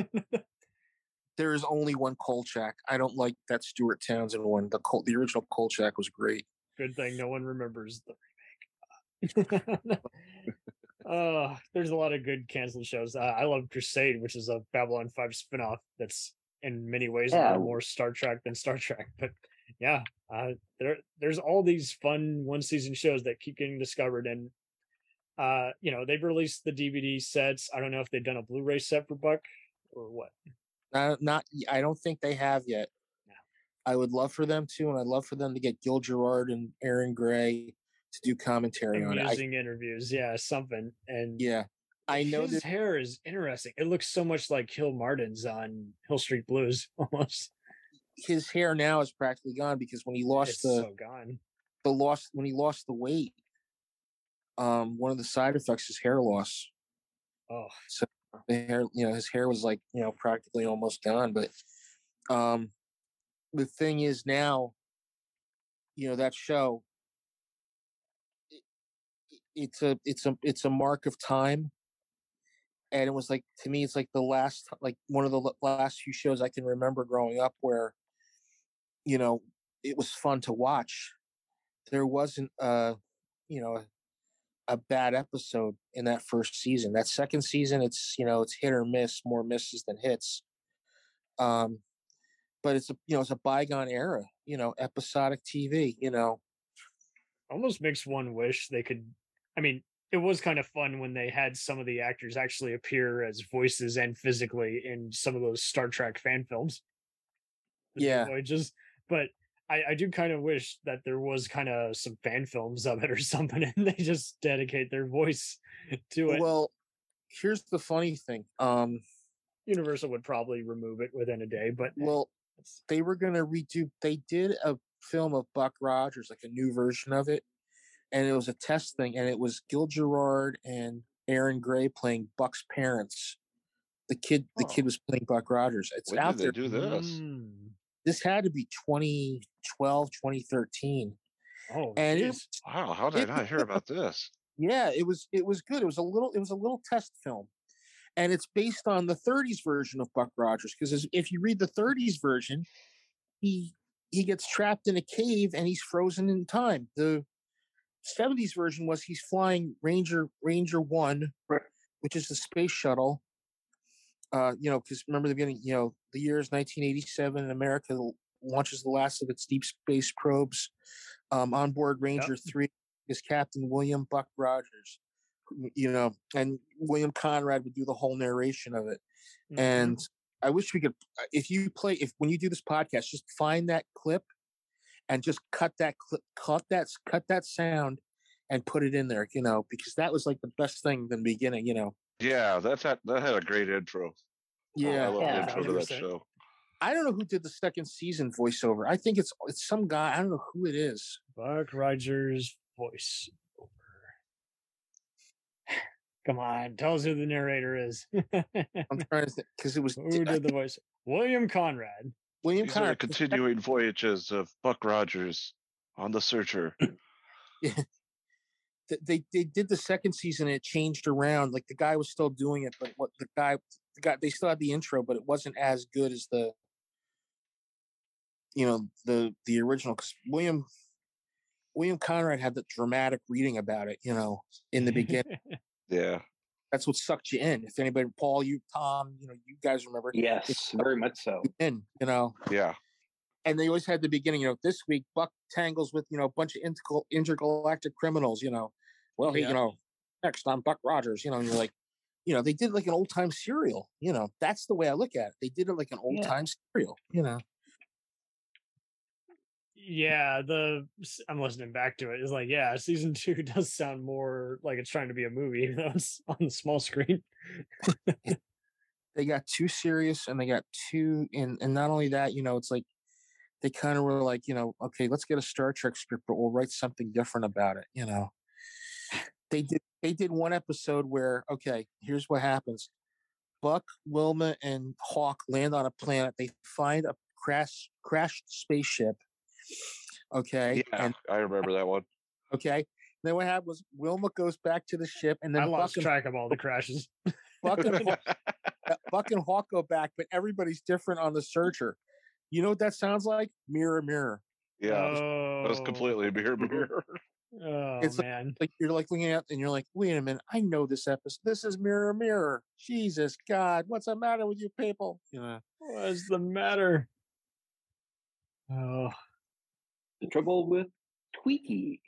[SPEAKER 12] There is only one Kolchak. I don't like that Stuart Townsend one. The Col- the original Kolchak was great.
[SPEAKER 10] Good thing no one remembers the remake. uh, there's a lot of good canceled shows. Uh, I love Crusade, which is a Babylon five spinoff that's in many ways a
[SPEAKER 4] Yeah.
[SPEAKER 10] little more Star Trek than Star Trek. But yeah, uh, there there's all these fun one season shows that keep getting discovered, and uh, you know, they've released the D V D sets. I don't know if they've done a Blu-ray set for Buck or what.
[SPEAKER 12] Uh, not, I don't think they have yet. I would love for them to, and I'd love for them to get Gil Gerard and Aaron Gray to do commentary on it. I,
[SPEAKER 10] Amusing interviews, yeah, something. And
[SPEAKER 12] yeah, I know
[SPEAKER 10] his
[SPEAKER 12] that
[SPEAKER 10] hair is interesting. It looks so much like Hill Martin's on Hill Street Blues, almost.
[SPEAKER 12] his hair now is practically gone because when he lost
[SPEAKER 10] It's
[SPEAKER 12] the
[SPEAKER 10] so gone.
[SPEAKER 12] the lost when he lost the weight, um, one of the side effects is hair loss.
[SPEAKER 10] Oh,
[SPEAKER 12] so the hair, you know, his hair was like, you know, practically almost gone. But um, the thing is now, you know, that show, it, it's a it's a it's a mark of time. And it was like, to me, it's like the last, like one of the l- last few shows I can remember growing up where, you know, it was fun to watch. There wasn't, uh, you know, a, a bad episode in that first season. That second season, it's, you know, it's hit or miss, more misses than hits. Um, but it's a, you know, it's a bygone era, you know, episodic T V, you know.
[SPEAKER 10] Almost makes one wish they could. I mean, it was kind of fun when they had some of the actors actually appear as voices and physically in some of those Star Trek fan films. The
[SPEAKER 12] Yeah.
[SPEAKER 10] Voyages. But I, I do kind of wish that there was kind of some fan films of it or something, and they just dedicate their voice to it.
[SPEAKER 12] Well, here's the funny thing. Um,
[SPEAKER 10] Universal would probably remove it within a day, but
[SPEAKER 12] well, they were going to redo, they did a film of Buck Rogers, like a new version of it. And it was a test thing. And it was Gil Gerard and Aaron Gray playing Buck's parents. The kid, the kid was playing Buck Rogers. It's
[SPEAKER 11] When
[SPEAKER 12] out
[SPEAKER 11] did they
[SPEAKER 12] there.
[SPEAKER 11] do this?
[SPEAKER 10] Mm.
[SPEAKER 12] This had to be twenty twelve, twenty thirteen.
[SPEAKER 10] Oh,
[SPEAKER 12] and it,
[SPEAKER 10] geez.
[SPEAKER 11] Wow, how did I
[SPEAKER 12] it-
[SPEAKER 11] not hear about this?
[SPEAKER 12] yeah, it was it was good. It was a little it was a little test film, and it's based on the thirties version of Buck Rogers. Because if you read the thirties version, he he gets trapped in a cave and he's frozen in time. The seventies version was he's flying Ranger Ranger One, which is the space shuttle. Uh, you know, because remember the beginning. You know, the year is nineteen eighty-seven, and America launches the last of its deep space probes. Um, on board Ranger
[SPEAKER 10] Yep.
[SPEAKER 12] Three is Captain William Buck Rogers. You know, and William Conrad would do the whole narration of it.
[SPEAKER 10] Mhm.
[SPEAKER 12] And I wish we could, if you play, if when you do this podcast, just find that clip and just cut that clip, cut that, cut that sound, and put it in there. You know, because that was like the best thing in the beginning. You know.
[SPEAKER 11] Yeah, that's had, that had a great intro.
[SPEAKER 12] Yeah,
[SPEAKER 11] I love
[SPEAKER 4] Yeah,
[SPEAKER 11] the intro to that
[SPEAKER 10] one hundred percent.
[SPEAKER 11] show.
[SPEAKER 12] I don't know who did the second season voiceover. I think it's it's some guy. I don't know who it is.
[SPEAKER 10] Buck Rogers voice over. Come on, tell us who the narrator is.
[SPEAKER 12] I'm trying to think because it was
[SPEAKER 10] Who did the voice? William Conrad.
[SPEAKER 12] William
[SPEAKER 11] These are the
[SPEAKER 12] Conrad.
[SPEAKER 11] continuing voyages of Buck Rogers on the Searcher.
[SPEAKER 12] They they did the second season. And it changed around. Like the guy was still doing it, but what the guy got they still had the intro, but it wasn't as good as the you know the the original. Because William William Conrad had the dramatic reading about it, you know, in the beginning.
[SPEAKER 11] Yeah.
[SPEAKER 12] That's what sucked you in. If anybody, Paul, you, Tom, you know, you guys remember.
[SPEAKER 4] Yes, very much so.
[SPEAKER 12] In, you know.
[SPEAKER 11] Yeah.
[SPEAKER 12] And they always had the beginning, you know, this week Buck tangles with, you know, a bunch of intergal- intergalactic criminals, you know. Well, he,
[SPEAKER 10] Yeah.
[SPEAKER 12] you know, next I'm Buck Rogers, you know, and you're like, you know, they did like an old time serial, you know. That's the way I look at it. They did it like an old time serial, you know.
[SPEAKER 10] Yeah, the I'm listening back to it. It's like, yeah, season two does sound more like it's trying to be a movie, even though it's on the small screen.
[SPEAKER 12] They got too serious, and they got too, and and not only that, you know, it's like they kind of were like, you know, okay, let's get a Star Trek script, but we'll write something different about it, you know. They did they did one episode where, okay, here's what happens: Buck, Wilma, and Hawk land on a planet. They find a crash crashed spaceship. Okay.
[SPEAKER 11] Yeah,
[SPEAKER 12] and,
[SPEAKER 11] I remember that one.
[SPEAKER 12] okay. Then what happened was Wilma goes back to the ship, and then
[SPEAKER 10] I lost
[SPEAKER 12] Buck and,
[SPEAKER 10] track of all the crashes.
[SPEAKER 12] Buck and, Hawk, Buck and Hawk go back, but everybody's different on the Searcher. You know what that sounds like? Mirror, mirror.
[SPEAKER 11] Yeah,
[SPEAKER 10] oh.
[SPEAKER 11] that was completely mirror, mirror.
[SPEAKER 10] Oh
[SPEAKER 12] it's
[SPEAKER 10] man,
[SPEAKER 12] like, like you're like looking at, and you're like, wait a minute, I know this episode. This is Mirror, mirror. Jesus God, what's the matter with you people? You know,
[SPEAKER 10] what's the matter? Oh.
[SPEAKER 4] The trouble with Tweaky.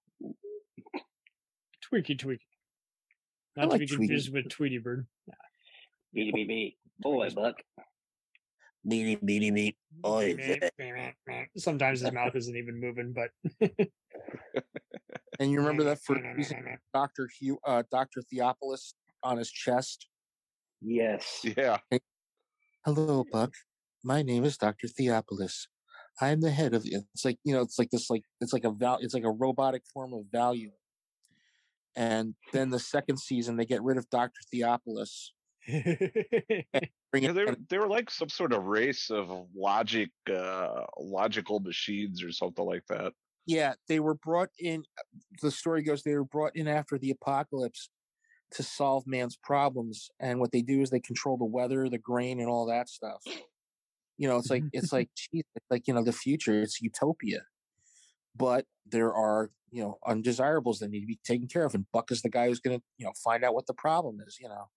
[SPEAKER 10] Tweaky, Tweaky.
[SPEAKER 12] I
[SPEAKER 10] Not
[SPEAKER 12] like
[SPEAKER 10] to be confused with Tweety Bird.
[SPEAKER 4] Beady, beady, beady. Boy, Buck.
[SPEAKER 12] Beady, beady, beady. Boy,
[SPEAKER 10] Sometimes his mouth isn't even moving, but.
[SPEAKER 12] And you remember that first season, Doctor Hugh, uh, Doctor Theopolis on his chest?
[SPEAKER 4] Yes.
[SPEAKER 11] Yeah.
[SPEAKER 12] Hello, Buck. My name is Doctor Theopolis. I'm the head of the, it's like, you know, it's like this, like, it's like a val, it's like a robotic form of value. And then the second season, they get rid of Doctor Theopolis.
[SPEAKER 11] Yeah, they were, they were like some sort of race of logic, uh, logical machines or something like that.
[SPEAKER 12] Yeah, they were brought in. The story goes they were brought in after the apocalypse to solve man's problems. And what they do is they control the weather, the grain, and all that stuff. You know, it's like it's like geez, it's like you know the future. It's utopia, but there are you know undesirables that need to be taken care of. And Buck is the guy who's going to you know find out what the problem is. You know.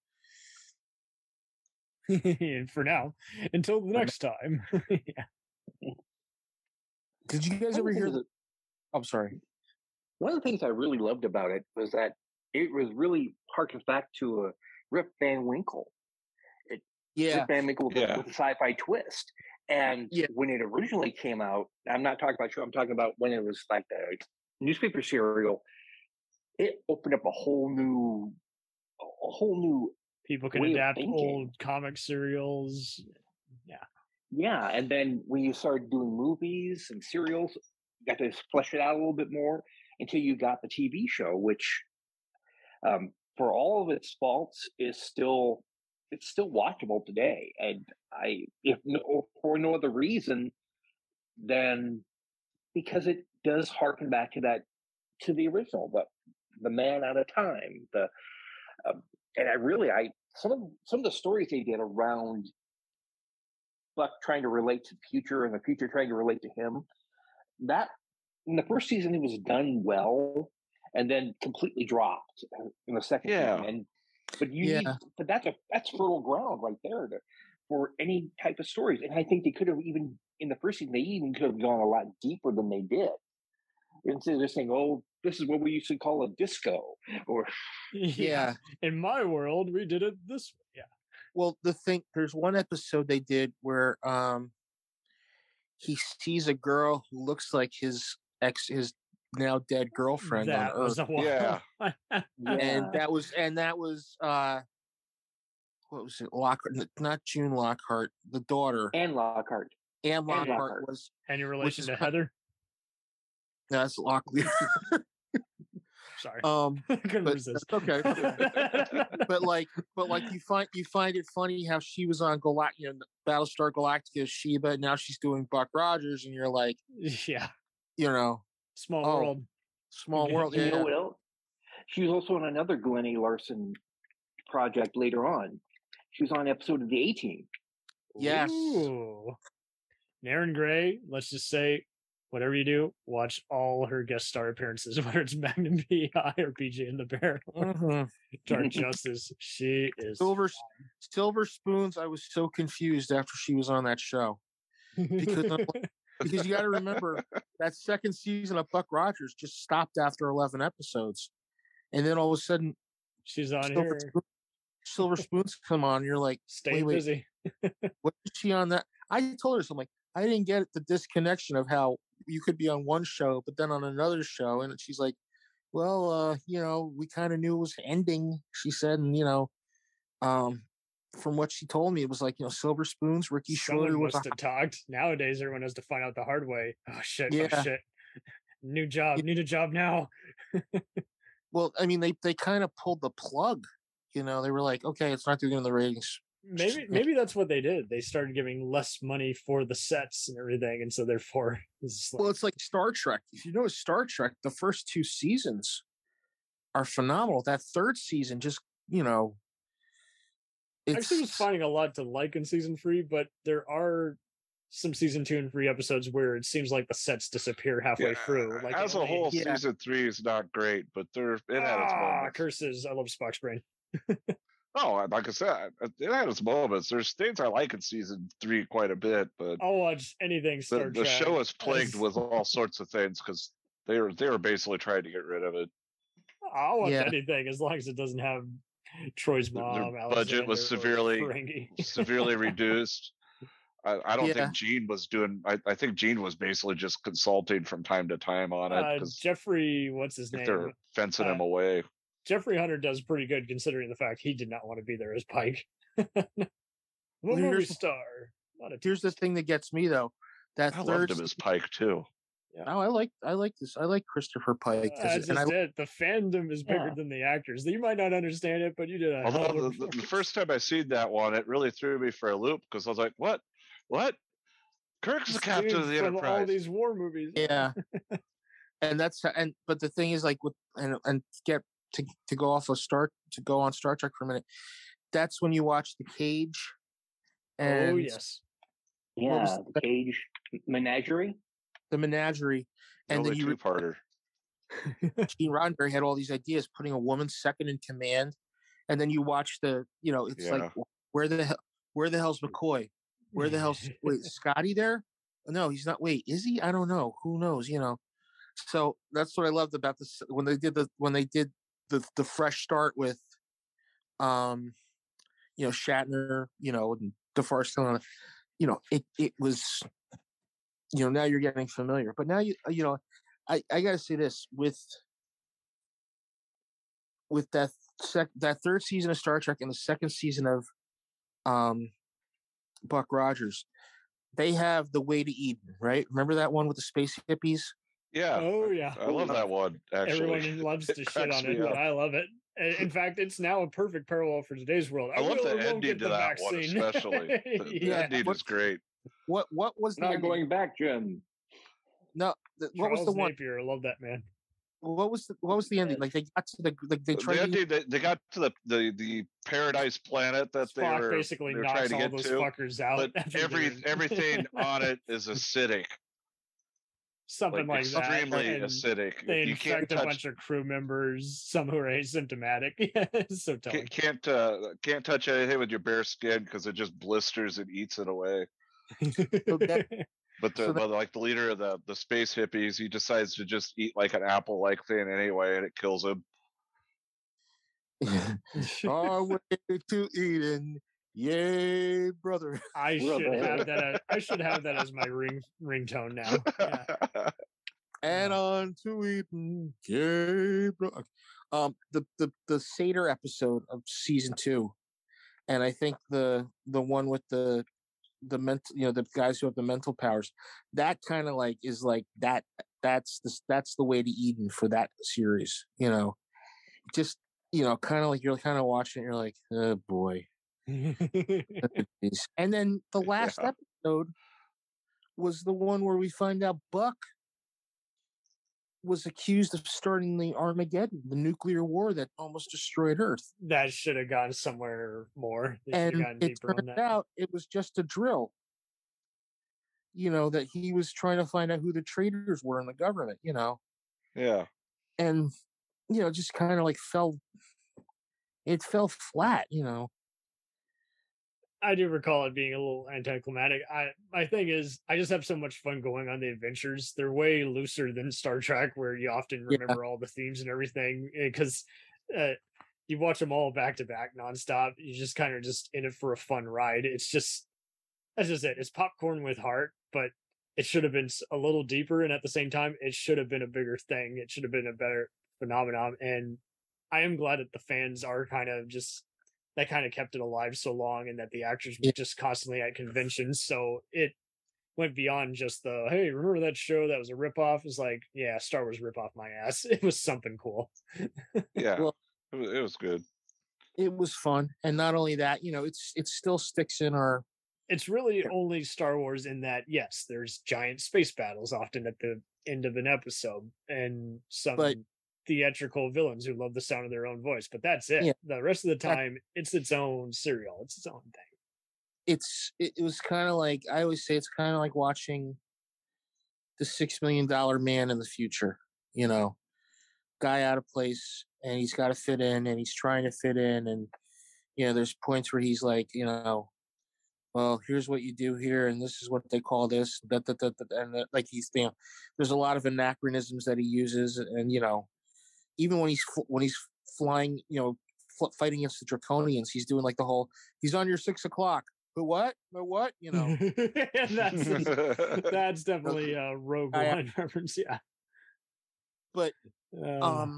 [SPEAKER 10] For now, until the next time. Yeah.
[SPEAKER 12] Did you guys ever hear that? I'm sorry.
[SPEAKER 4] One of the things I really loved about it was that it was really harkens back to a Rip Van Winkle. It,
[SPEAKER 12] yeah.
[SPEAKER 4] Rip Van Winkle with,
[SPEAKER 11] yeah.
[SPEAKER 4] a, with a sci-fi twist. And
[SPEAKER 12] yeah.
[SPEAKER 4] when it originally came out, I'm not talking about you, I'm talking about when it was like the newspaper serial, it opened up a whole new, a whole new
[SPEAKER 10] people can adapt old comic serials. Yeah.
[SPEAKER 4] Yeah. And then when you started doing movies and serials, you got to flesh it out a little bit more until you got the T V show, which um, for all of its faults is still, it's still watchable today. And I, if no, for no other reason than because it does harken back to that, to the original, but the man out of time, the, um, and I really, I some of some of the stories they did around Buck trying to relate to the future and the future trying to relate to him. That in the first season it was done well, and then completely dropped in the second
[SPEAKER 11] yeah.
[SPEAKER 4] season. And but you,
[SPEAKER 12] yeah.
[SPEAKER 4] need, but that's a that's fertile ground right there to, for any type of stories. And I think they could have even in the first season they even could have gone a lot deeper than they did. Instead of just saying, "Oh, this is what we used to call a disco," or
[SPEAKER 12] yeah,
[SPEAKER 10] in my world, we did it this way. Yeah.
[SPEAKER 12] Well, the thing, there's one episode they did where um, he sees a girl who looks like his ex, his now dead girlfriend
[SPEAKER 10] that
[SPEAKER 12] on
[SPEAKER 10] was
[SPEAKER 12] Earth.
[SPEAKER 10] A
[SPEAKER 11] yeah.
[SPEAKER 12] yeah, and that was and that was uh, what was it? Lockhart, not June Lockhart, the daughter,
[SPEAKER 4] Anne Lockhart.
[SPEAKER 12] Anne Lockhart,
[SPEAKER 4] Anne Lockhart.
[SPEAKER 12] was
[SPEAKER 10] any relation to
[SPEAKER 12] kind,
[SPEAKER 10] Heather?
[SPEAKER 12] No, that's Locklear.
[SPEAKER 10] Sorry,
[SPEAKER 12] um,
[SPEAKER 10] couldn't
[SPEAKER 12] but,
[SPEAKER 10] resist.
[SPEAKER 12] Okay, but like, but like you find you find it funny how she was on Galact, you know, Battlestar Galactica, Sheba, and now she's doing Buck Rogers, and you're like,
[SPEAKER 10] yeah,
[SPEAKER 12] you know,
[SPEAKER 10] small
[SPEAKER 12] oh,
[SPEAKER 10] world,
[SPEAKER 12] small world.
[SPEAKER 4] You
[SPEAKER 12] yeah.
[SPEAKER 4] know what else? She was also on another Glenn A. Larson project later on. She was on an episode of the A-Team.
[SPEAKER 12] Yes.
[SPEAKER 10] Ooh. Naren Gray, let's just say, whatever you do, watch all her guest star appearances, whether it's Magnum P I or P J and the Bear or
[SPEAKER 12] Mhm.
[SPEAKER 10] Dark Justice. She is
[SPEAKER 12] Silver Silver Spoons. I was so confused after she was on that show because I'm like- because you got to remember that second season of Buck Rogers just stopped after eleven episodes, and then all of a sudden
[SPEAKER 10] she's on
[SPEAKER 12] Silver,
[SPEAKER 10] here.
[SPEAKER 12] Spoon, Silver Spoons come on. And you're like,
[SPEAKER 10] Stay
[SPEAKER 12] wait, wait,
[SPEAKER 10] busy.
[SPEAKER 12] what is she on that? I told her so. I'm like, I didn't get the disconnection of how you could be on one show, but then on another show. And she's like, well, uh, you know, we kind of knew it was ending, she said. And, you know, um, from what she told me, it was like, you know, Silver Spoons, Ricky
[SPEAKER 10] Someone
[SPEAKER 12] Schroeder was
[SPEAKER 10] must
[SPEAKER 12] a,
[SPEAKER 10] have talked. Nowadays, everyone has to find out the hard way. Oh shit! Oh
[SPEAKER 12] Yeah.
[SPEAKER 10] shit! New job. Need a job now.
[SPEAKER 12] well, I mean, they, they kind of pulled the plug, you know, they were like, okay, it's not doing the ratings.
[SPEAKER 10] Maybe maybe that's what they did. They started giving less money for the sets and everything, and so therefore, it's like,
[SPEAKER 12] Well, it's like Star Trek. If you know Star Trek, the first two seasons are phenomenal. That third season, just you know,
[SPEAKER 10] I actually was finding a lot to like in season three, but there are some season two and three episodes where it seems like the sets disappear halfway
[SPEAKER 11] Yeah,
[SPEAKER 10] through. Like
[SPEAKER 11] As a
[SPEAKER 10] only-
[SPEAKER 11] whole, season three is not great, but there it had its
[SPEAKER 10] Ah,
[SPEAKER 11] moments.
[SPEAKER 10] curses! I love Spock's brain.
[SPEAKER 11] Oh, like I said, it had its moments. There's things I like in season three quite a bit, but
[SPEAKER 10] I'll watch anything Star
[SPEAKER 11] the, the
[SPEAKER 10] Trek.
[SPEAKER 11] show is plagued
[SPEAKER 10] As-
[SPEAKER 11] with all sorts of things because they were they were basically trying to get rid of it.
[SPEAKER 10] I'll watch
[SPEAKER 12] Yeah.
[SPEAKER 10] anything as long as it doesn't have Troy's
[SPEAKER 11] Their-
[SPEAKER 10] mom.
[SPEAKER 11] Their budget was
[SPEAKER 10] Alexander, or
[SPEAKER 11] severely
[SPEAKER 10] Ferengi.
[SPEAKER 11] severely reduced. I, I don't
[SPEAKER 12] Yeah.
[SPEAKER 11] think Gene was doing. I, I think Gene was basically just consulting from time to time on it
[SPEAKER 10] Uh,
[SPEAKER 11] because
[SPEAKER 10] Jeffrey, what's his name?
[SPEAKER 11] they're fencing him
[SPEAKER 10] Uh,
[SPEAKER 11] away.
[SPEAKER 10] Jeffrey Hunter does pretty good considering the fact he did not want to be there as Pike. I'm a
[SPEAKER 12] Well,
[SPEAKER 10] movie
[SPEAKER 12] here's-
[SPEAKER 10] star. Not a
[SPEAKER 12] Here's the thing that gets me though. That
[SPEAKER 11] I
[SPEAKER 12] third
[SPEAKER 11] loved him as Pike too.
[SPEAKER 12] Oh, I like I like this. I like Christopher Pike. 'cause-
[SPEAKER 10] That's
[SPEAKER 12] and
[SPEAKER 10] just
[SPEAKER 12] I,
[SPEAKER 10] it. The fandom is bigger
[SPEAKER 12] Yeah.
[SPEAKER 10] than the actors. You might not understand it, but you did a hell of
[SPEAKER 11] Although
[SPEAKER 10] a
[SPEAKER 11] the, the, the
[SPEAKER 10] performance.
[SPEAKER 11] first time I seen that one, it really threw me for a loop because I was like, "What? What? Kirk's the
[SPEAKER 10] This
[SPEAKER 11] captain
[SPEAKER 10] dude
[SPEAKER 11] of the
[SPEAKER 10] from all
[SPEAKER 11] Enterprise."
[SPEAKER 10] these war movies.
[SPEAKER 12] yeah. and that's and but the thing is like with and and get to to go off of Star to go on Star Trek for a minute. That's when you watch The Cage. And
[SPEAKER 10] Oh yes.
[SPEAKER 12] what was
[SPEAKER 4] Yeah, the Cage Menagerie.
[SPEAKER 12] the Menagerie,
[SPEAKER 11] The
[SPEAKER 12] and then
[SPEAKER 11] only
[SPEAKER 12] you
[SPEAKER 11] two-parter.
[SPEAKER 12] Gene Roddenberry had all these ideas, putting a woman second in command, and then you watch the, you know, it's like
[SPEAKER 11] Yeah.
[SPEAKER 12] where the hell, where the hell's McCoy? Where the hell's wait, is Scotty there? No, he's not. Wait, is he? I don't know. Who knows? You know. So that's what I loved about this when they did the when they did the the fresh start with, um, you know, Shatner, you know, and DeForest Hill, you know, it it was, you know, now you're getting familiar, but now you you know. I, I gotta say this with with that sec that third season of Star Trek and the second season of um Buck Rogers, they have The Way to Eden, right? Remember that one with the space hippies?
[SPEAKER 11] Yeah.
[SPEAKER 10] Oh yeah.
[SPEAKER 11] I love that one. Actually,
[SPEAKER 10] Everyone loves to shit
[SPEAKER 11] cracks
[SPEAKER 10] on
[SPEAKER 11] me
[SPEAKER 10] it, but
[SPEAKER 11] up.
[SPEAKER 10] I love it. In in fact, it's now a perfect parallel for today's world.
[SPEAKER 11] I love
[SPEAKER 10] will
[SPEAKER 11] the
[SPEAKER 10] or won't
[SPEAKER 11] ending
[SPEAKER 10] get
[SPEAKER 11] to
[SPEAKER 10] the
[SPEAKER 11] that one,
[SPEAKER 10] vaccine.
[SPEAKER 11] especially. The, the
[SPEAKER 10] Yeah.
[SPEAKER 11] ending is great.
[SPEAKER 12] What what was the
[SPEAKER 4] Not
[SPEAKER 12] ending?
[SPEAKER 4] going back, Jim.
[SPEAKER 12] No, the, what was
[SPEAKER 10] Charles
[SPEAKER 12] the one?
[SPEAKER 10] Napier, I love that man.
[SPEAKER 12] What was the what was the ending? Like they got to the like they
[SPEAKER 11] The
[SPEAKER 12] tried to
[SPEAKER 11] ending, they, they got to the, the the paradise planet that they
[SPEAKER 10] Spock
[SPEAKER 11] were,
[SPEAKER 10] basically
[SPEAKER 11] they were
[SPEAKER 10] knocks
[SPEAKER 11] trying to
[SPEAKER 10] all
[SPEAKER 11] get
[SPEAKER 10] those
[SPEAKER 11] to,
[SPEAKER 10] fuckers out
[SPEAKER 11] but
[SPEAKER 10] after
[SPEAKER 11] every
[SPEAKER 10] doing-
[SPEAKER 11] everything on it is acidic.
[SPEAKER 10] Something like, that.
[SPEAKER 11] extremely
[SPEAKER 10] and
[SPEAKER 11] acidic.
[SPEAKER 10] They
[SPEAKER 11] You can't
[SPEAKER 10] infect a
[SPEAKER 11] touch-
[SPEAKER 10] bunch of crew members, some who are asymptomatic. Yeah, it's so telling.
[SPEAKER 11] Can't can't, uh, can't touch anything with your bare skin because it just blisters and eats it away. But the,
[SPEAKER 12] So that-
[SPEAKER 11] but like the leader of the the space hippies, he decides to just eat like an apple like thing anyway, and it kills him.
[SPEAKER 12] Our way to Eden, yay, brother.
[SPEAKER 10] I should have that. As, I should have that as my ring ringtone now. Yeah.
[SPEAKER 12] And on to Eden, yay, brother. Um, the the the Seder episode of season two, and I think the the one with the the mental, you know, the guys who have the mental powers, that kind of like is like that. That's the that's the way to Eden for that series. You know, just you know, kind of like you're kind of watching it, you're like, oh boy. And then the last
[SPEAKER 11] Yeah.
[SPEAKER 12] episode was the one where we find out Buck was accused of starting the Armageddon, the nuclear war that almost destroyed Earth.
[SPEAKER 10] That should have gone somewhere more. They should have
[SPEAKER 12] And
[SPEAKER 10] gotten
[SPEAKER 12] it
[SPEAKER 10] deeper on
[SPEAKER 12] turned
[SPEAKER 10] that.
[SPEAKER 12] out it was just a drill. You know, that he was trying to find out who the traitors were in the government, you know.
[SPEAKER 11] Yeah.
[SPEAKER 12] And, you know, just kind of like fell, it fell flat, you know.
[SPEAKER 10] I do recall it being a little anticlimactic. I my thing is, I just have so much fun going on the adventures. They're way looser than Star Trek, where you often
[SPEAKER 12] Yeah.
[SPEAKER 10] remember all the themes and everything, because uh, you watch them all back to back nonstop. You just kind of just in it for a fun ride. It's just that's just it. It's popcorn with heart, but it should have been s- a little deeper, and at the same time, it should have been a bigger thing. It should have been a better phenomenon, and I am glad that the fans are kind of just that kind of kept it alive so long, and that the actors were just constantly at conventions. So it went beyond just the, hey, remember that show that was a ripoff? It's like, yeah, Star Wars ripoff my ass. It was something cool.
[SPEAKER 11] Yeah.
[SPEAKER 12] Well,
[SPEAKER 11] it, was, it was good.
[SPEAKER 12] it was fun. And not only that, you know, it's it still sticks in our
[SPEAKER 10] It's really only Star Wars in that, yes, there's giant space battles often at the end of an episode, and some
[SPEAKER 12] But-
[SPEAKER 10] theatrical villains who love the sound of their own voice, but that's it.
[SPEAKER 12] Yeah.
[SPEAKER 10] The rest of the
[SPEAKER 12] That-
[SPEAKER 10] time, it's its own serial. It's its own thing.
[SPEAKER 12] it's it, it was kind of like I always say it's kind of like watching the Six Million Dollar Man in the future. You know, guy out of place, and he's got to fit in, and he's trying to fit in, and you know, there's points where he's like, you know, well, here's what you do here, and this is what they call this, that, that, that, that, and that, like he's, you know, there's a lot of anachronisms that he uses, and you know, even when he's fl- when he's flying, you know, fl- fighting against the Draconians, he's doing like the whole, he's on your six o'clock. But what? But what? You know,
[SPEAKER 10] that's that's definitely a Rogue
[SPEAKER 12] I-
[SPEAKER 10] One reference. Yeah.
[SPEAKER 12] but
[SPEAKER 10] Um,
[SPEAKER 12] um,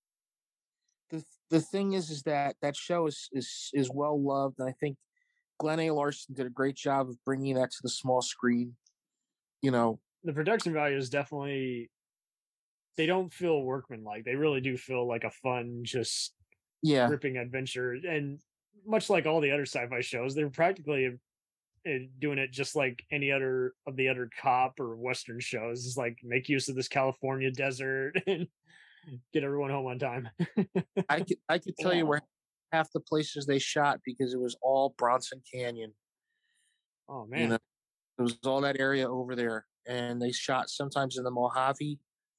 [SPEAKER 12] the the thing is, is that that show is is is well loved, and I think Glenn A. Larson did a great job of bringing that to the small screen. You know,
[SPEAKER 10] the production value is definitely, they don't feel workmanlike. They really do feel like a fun, just
[SPEAKER 12] yeah,
[SPEAKER 10] gripping adventure. And much like all the other sci-fi shows, they're practically uh, doing it just like any other of the other cop or Western shows. It's like, make use of this California desert and get everyone home on time.
[SPEAKER 12] I could I could tell you where half the places they shot because it was all Bronson Canyon.
[SPEAKER 10] Oh man.
[SPEAKER 12] You know, it was all that area over there, and they shot sometimes in the Mojave,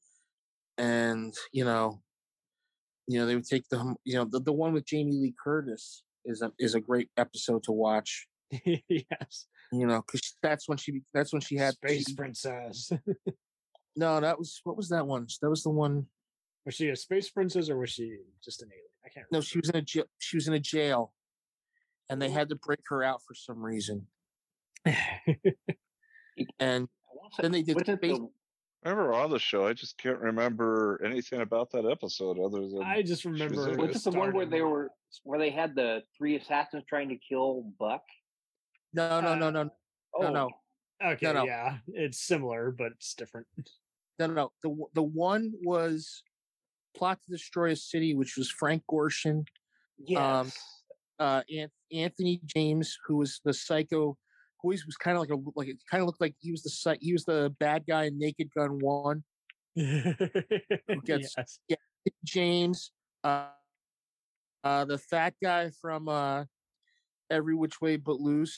[SPEAKER 12] and you know, you know they would take the you know the, the one with Jamie Lee Curtis is a is a great episode to watch.
[SPEAKER 10] Yes.
[SPEAKER 12] You know, because that's when she that's when she had
[SPEAKER 10] Space
[SPEAKER 12] she-
[SPEAKER 10] Princess.
[SPEAKER 12] No, that was what was that one? That was the one.
[SPEAKER 10] Was she a space princess or was she just an alien? I can't
[SPEAKER 12] No, she was in a jail. She was in a jail, and they had to break her out for some reason. And then they did space.
[SPEAKER 11] I remember all the show. I just can't remember anything about that episode other than
[SPEAKER 10] I just
[SPEAKER 11] she was
[SPEAKER 10] remember
[SPEAKER 11] in
[SPEAKER 4] Was
[SPEAKER 11] it.
[SPEAKER 4] it the one where they were where they had the three assassins trying to kill Buck?
[SPEAKER 12] No, no, no, no, no,
[SPEAKER 4] Oh,
[SPEAKER 12] no,
[SPEAKER 10] Okay,
[SPEAKER 12] No, no.
[SPEAKER 10] yeah. It's similar, but it's different.
[SPEAKER 12] no, no. The the one was Plot to Destroy a City, which was Frank Gorshin,
[SPEAKER 4] yes.
[SPEAKER 12] um, uh, An- Anthony James, who was the psycho. Who always was kind of like a like it kind of looked like he was the psy- he was the bad guy in Naked Gun One. Who gets
[SPEAKER 10] Yes.
[SPEAKER 12] yeah, James, uh, uh, the fat guy from uh, Every Which Way But Loose.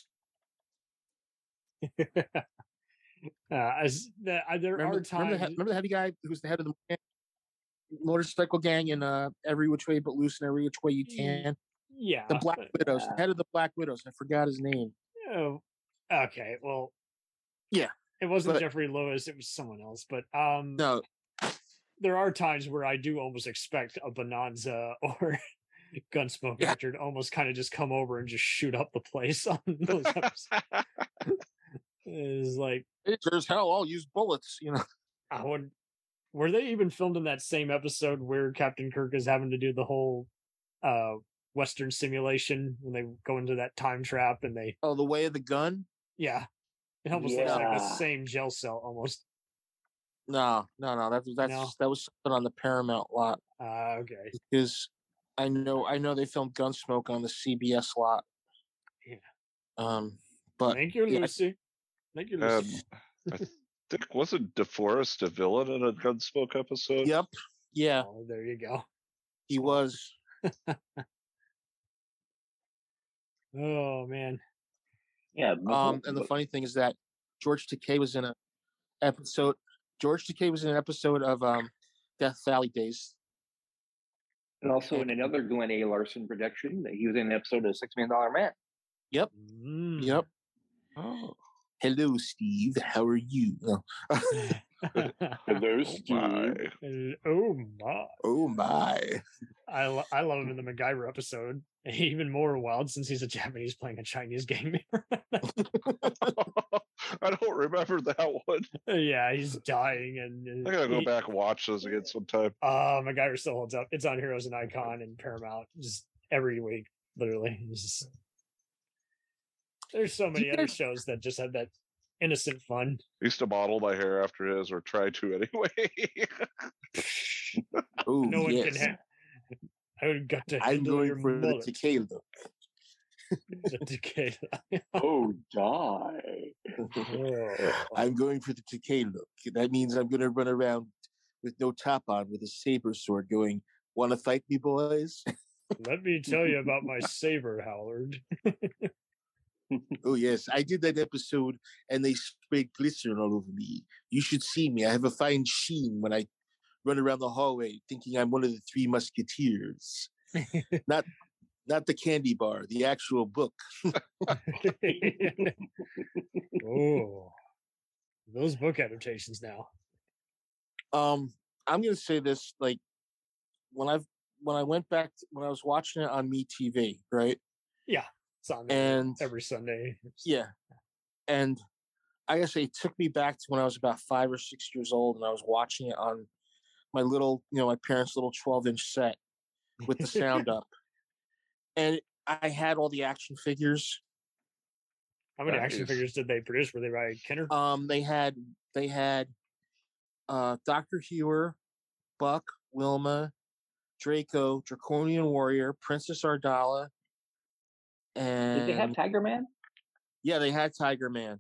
[SPEAKER 10] Uh, as the, uh, there
[SPEAKER 12] Remember,
[SPEAKER 10] are times.
[SPEAKER 12] remember, the, he- remember the heavy guy who was the head of the motorcycle gang in uh, Every Which Way But Loose and Every Which Way You Can.
[SPEAKER 10] Yeah.
[SPEAKER 12] The Black
[SPEAKER 10] but-
[SPEAKER 12] Widows, the head of the Black Widows. I forgot his name.
[SPEAKER 10] Oh, okay. Well,
[SPEAKER 12] Yeah,
[SPEAKER 10] it wasn't
[SPEAKER 12] but-
[SPEAKER 10] Jeffrey Lewis. It was someone else. But um,
[SPEAKER 12] no,
[SPEAKER 10] there are times where I do almost expect a Bonanza or Gunsmoke
[SPEAKER 12] Yeah.
[SPEAKER 10] actor to almost kind of just come over and just shoot up the place on those episodes. It's like,
[SPEAKER 12] it's as hell. I'll use bullets. You know.
[SPEAKER 10] I would. Were they even filmed in that same episode where Captain Kirk is having to do the whole uh Western simulation when they go into that time trap and they?
[SPEAKER 12] Oh, the way of the gun.
[SPEAKER 10] Yeah, it almost looks like the
[SPEAKER 12] Yeah.
[SPEAKER 10] same jail cell almost.
[SPEAKER 12] No, no, no. That was that's
[SPEAKER 10] No?
[SPEAKER 12] that was something on the Paramount lot
[SPEAKER 10] Uh, okay.
[SPEAKER 12] because I know I know they filmed Gunsmoke on the C B S lot.
[SPEAKER 10] Yeah.
[SPEAKER 12] Um, but
[SPEAKER 10] Thank you,
[SPEAKER 12] yeah,
[SPEAKER 10] Lucy. Thank you,
[SPEAKER 11] Um,
[SPEAKER 10] Lucy.
[SPEAKER 11] I, th- think wasn't DeForest a villain in a Gunsmoke episode?
[SPEAKER 12] Yep. Yeah.
[SPEAKER 10] Oh, there you go.
[SPEAKER 12] He was.
[SPEAKER 10] Oh man.
[SPEAKER 4] Yeah.
[SPEAKER 12] Um, and the funny thing is that George Takei was in a episode. George Takei was in an episode of um, Death Valley Days.
[SPEAKER 4] And also in another Glenn A. Larson production, he was in an episode of Six Million Dollar Man.
[SPEAKER 12] Yep.
[SPEAKER 10] Mm.
[SPEAKER 12] Yep. Oh. Hello, Steve. How are you? Oh.
[SPEAKER 4] Hello,
[SPEAKER 11] Steve.
[SPEAKER 10] Oh my.
[SPEAKER 12] Oh my.
[SPEAKER 10] I lo- I love him in the MacGyver episode. Even more wild since he's a Japanese playing a Chinese gang member.
[SPEAKER 11] I don't remember that one.
[SPEAKER 10] Yeah, he's dying, and
[SPEAKER 11] I gotta go
[SPEAKER 10] he-
[SPEAKER 11] back and watch those again sometime.
[SPEAKER 10] Uh, MacGyver still holds up. It's on Heroes and Icon and Paramount just every week, literally. It's just- there's so many other shows that just have that innocent fun.
[SPEAKER 11] I used to model my hair after his, or try to anyway.
[SPEAKER 12] Oh,
[SPEAKER 10] No one
[SPEAKER 12] yes.
[SPEAKER 10] can have. I would got to.
[SPEAKER 12] I'm
[SPEAKER 10] handle
[SPEAKER 12] going
[SPEAKER 10] your
[SPEAKER 12] for the
[SPEAKER 10] mullet.
[SPEAKER 12] Takei look.
[SPEAKER 10] The Takei.
[SPEAKER 4] Oh, die.
[SPEAKER 12] I'm going for the Takei look. That means I'm going to run around with no top on with a saber sword going, want to fight me, boys?
[SPEAKER 10] Let me tell you about my saber, Howard.
[SPEAKER 12] Oh, yes. I did that episode and they sprayed glycerin all over me. You should see me. I have a fine sheen when I run around the hallway thinking I'm one of the three musketeers. not not the candy bar, the actual book.
[SPEAKER 10] Oh, those book adaptations now.
[SPEAKER 12] Um, I'm gonna say this, like when I've when I went back to, when I was watching it on MeTV, right?
[SPEAKER 10] Yeah, it's on there
[SPEAKER 12] And
[SPEAKER 10] every Sunday.
[SPEAKER 12] yeah, and I guess it took me back to when I was about five or six years old, and I was watching it on my little, you know, my parents' little twelve inch set with the sound up, and I had all the action figures.
[SPEAKER 10] How many
[SPEAKER 12] That
[SPEAKER 10] action
[SPEAKER 12] is-
[SPEAKER 10] figures did they produce? Were they by Kenner?
[SPEAKER 12] Um, they had they had uh, Doctor Hewer, Buck, Wilma, Draco, Draconian Warrior, Princess Ardala, and
[SPEAKER 4] Did they have Tiger Man?
[SPEAKER 12] Yeah, they had Tiger Man.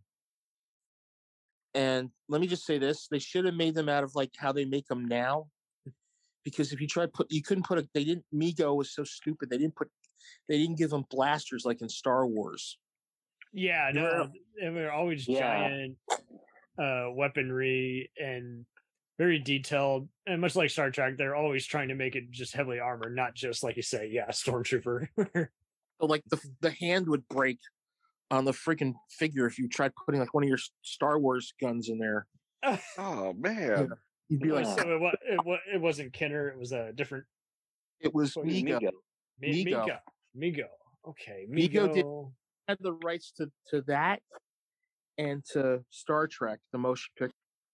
[SPEAKER 12] And let me just say this: they should have made them out of like how they make them now, because if you try to put, you couldn't put a. They didn't. Mego was so stupid. They didn't put. They didn't give them blasters like in Star Wars.
[SPEAKER 10] Yeah,
[SPEAKER 12] They
[SPEAKER 10] no,
[SPEAKER 12] were-
[SPEAKER 10] they were always
[SPEAKER 12] Yeah.
[SPEAKER 10] giant uh, weaponry and very detailed. And much like Star Trek, they're always trying to make it just heavily armored, not just like you say, yeah, stormtrooper.
[SPEAKER 12] So like the the hand would break on the freaking figure if you tried putting like one of your Star Wars guns in there.
[SPEAKER 11] Oh man,
[SPEAKER 12] You'd be like,
[SPEAKER 10] so it, wa- it, wa- it wasn't Kenner, it was a different.
[SPEAKER 12] it was
[SPEAKER 10] What is
[SPEAKER 12] Mego.
[SPEAKER 10] Mego? Mi-
[SPEAKER 12] Mego.
[SPEAKER 10] Mego. Mego. Okay,
[SPEAKER 12] Mego
[SPEAKER 10] Mego.
[SPEAKER 12] did had the rights to to that and to Star Trek, the motion picture.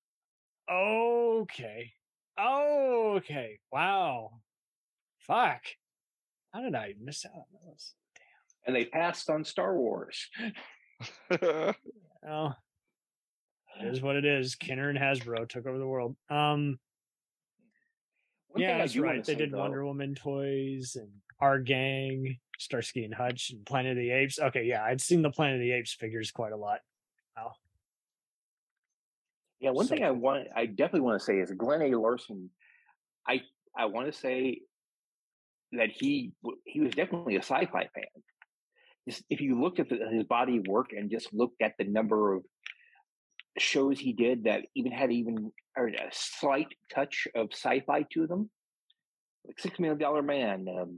[SPEAKER 10] Okay. Oh, okay. Wow. Fuck. How did I miss out on those?
[SPEAKER 4] And they passed on Star Wars.
[SPEAKER 10] Oh, it is what it is. Kenner and Hasbro took over the world. Um,
[SPEAKER 4] One
[SPEAKER 10] yeah,
[SPEAKER 4] thing I
[SPEAKER 10] that's
[SPEAKER 4] do wanna
[SPEAKER 10] right. They
[SPEAKER 4] say,
[SPEAKER 10] did
[SPEAKER 4] though-
[SPEAKER 10] Wonder Woman toys and Our Gang, Starsky and Hutch, and Planet of the Apes. Okay, yeah, I'd seen the Planet of the Apes figures quite a lot. Wow.
[SPEAKER 4] Yeah, one
[SPEAKER 10] So
[SPEAKER 4] thing I want, I definitely want to say is Glenn A. Larson. I I want to say that he w- he was definitely a sci-fi fan. Just, if you looked at the, his body of work and just looked at the number of shows he did that even had even or a slight touch of sci-fi to them, like Six Million Dollar Man, um,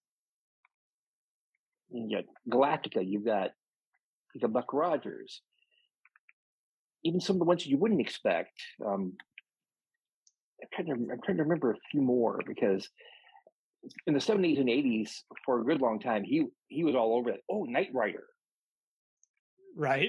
[SPEAKER 4] you got Galactica, you've got you got Buck Rogers, even some of the ones you wouldn't expect. Um, I'm trying to I'm trying to remember a few more because in the seventies and eighties, for a good long time, he he was all over it. Oh, Knight Rider.
[SPEAKER 10] Right.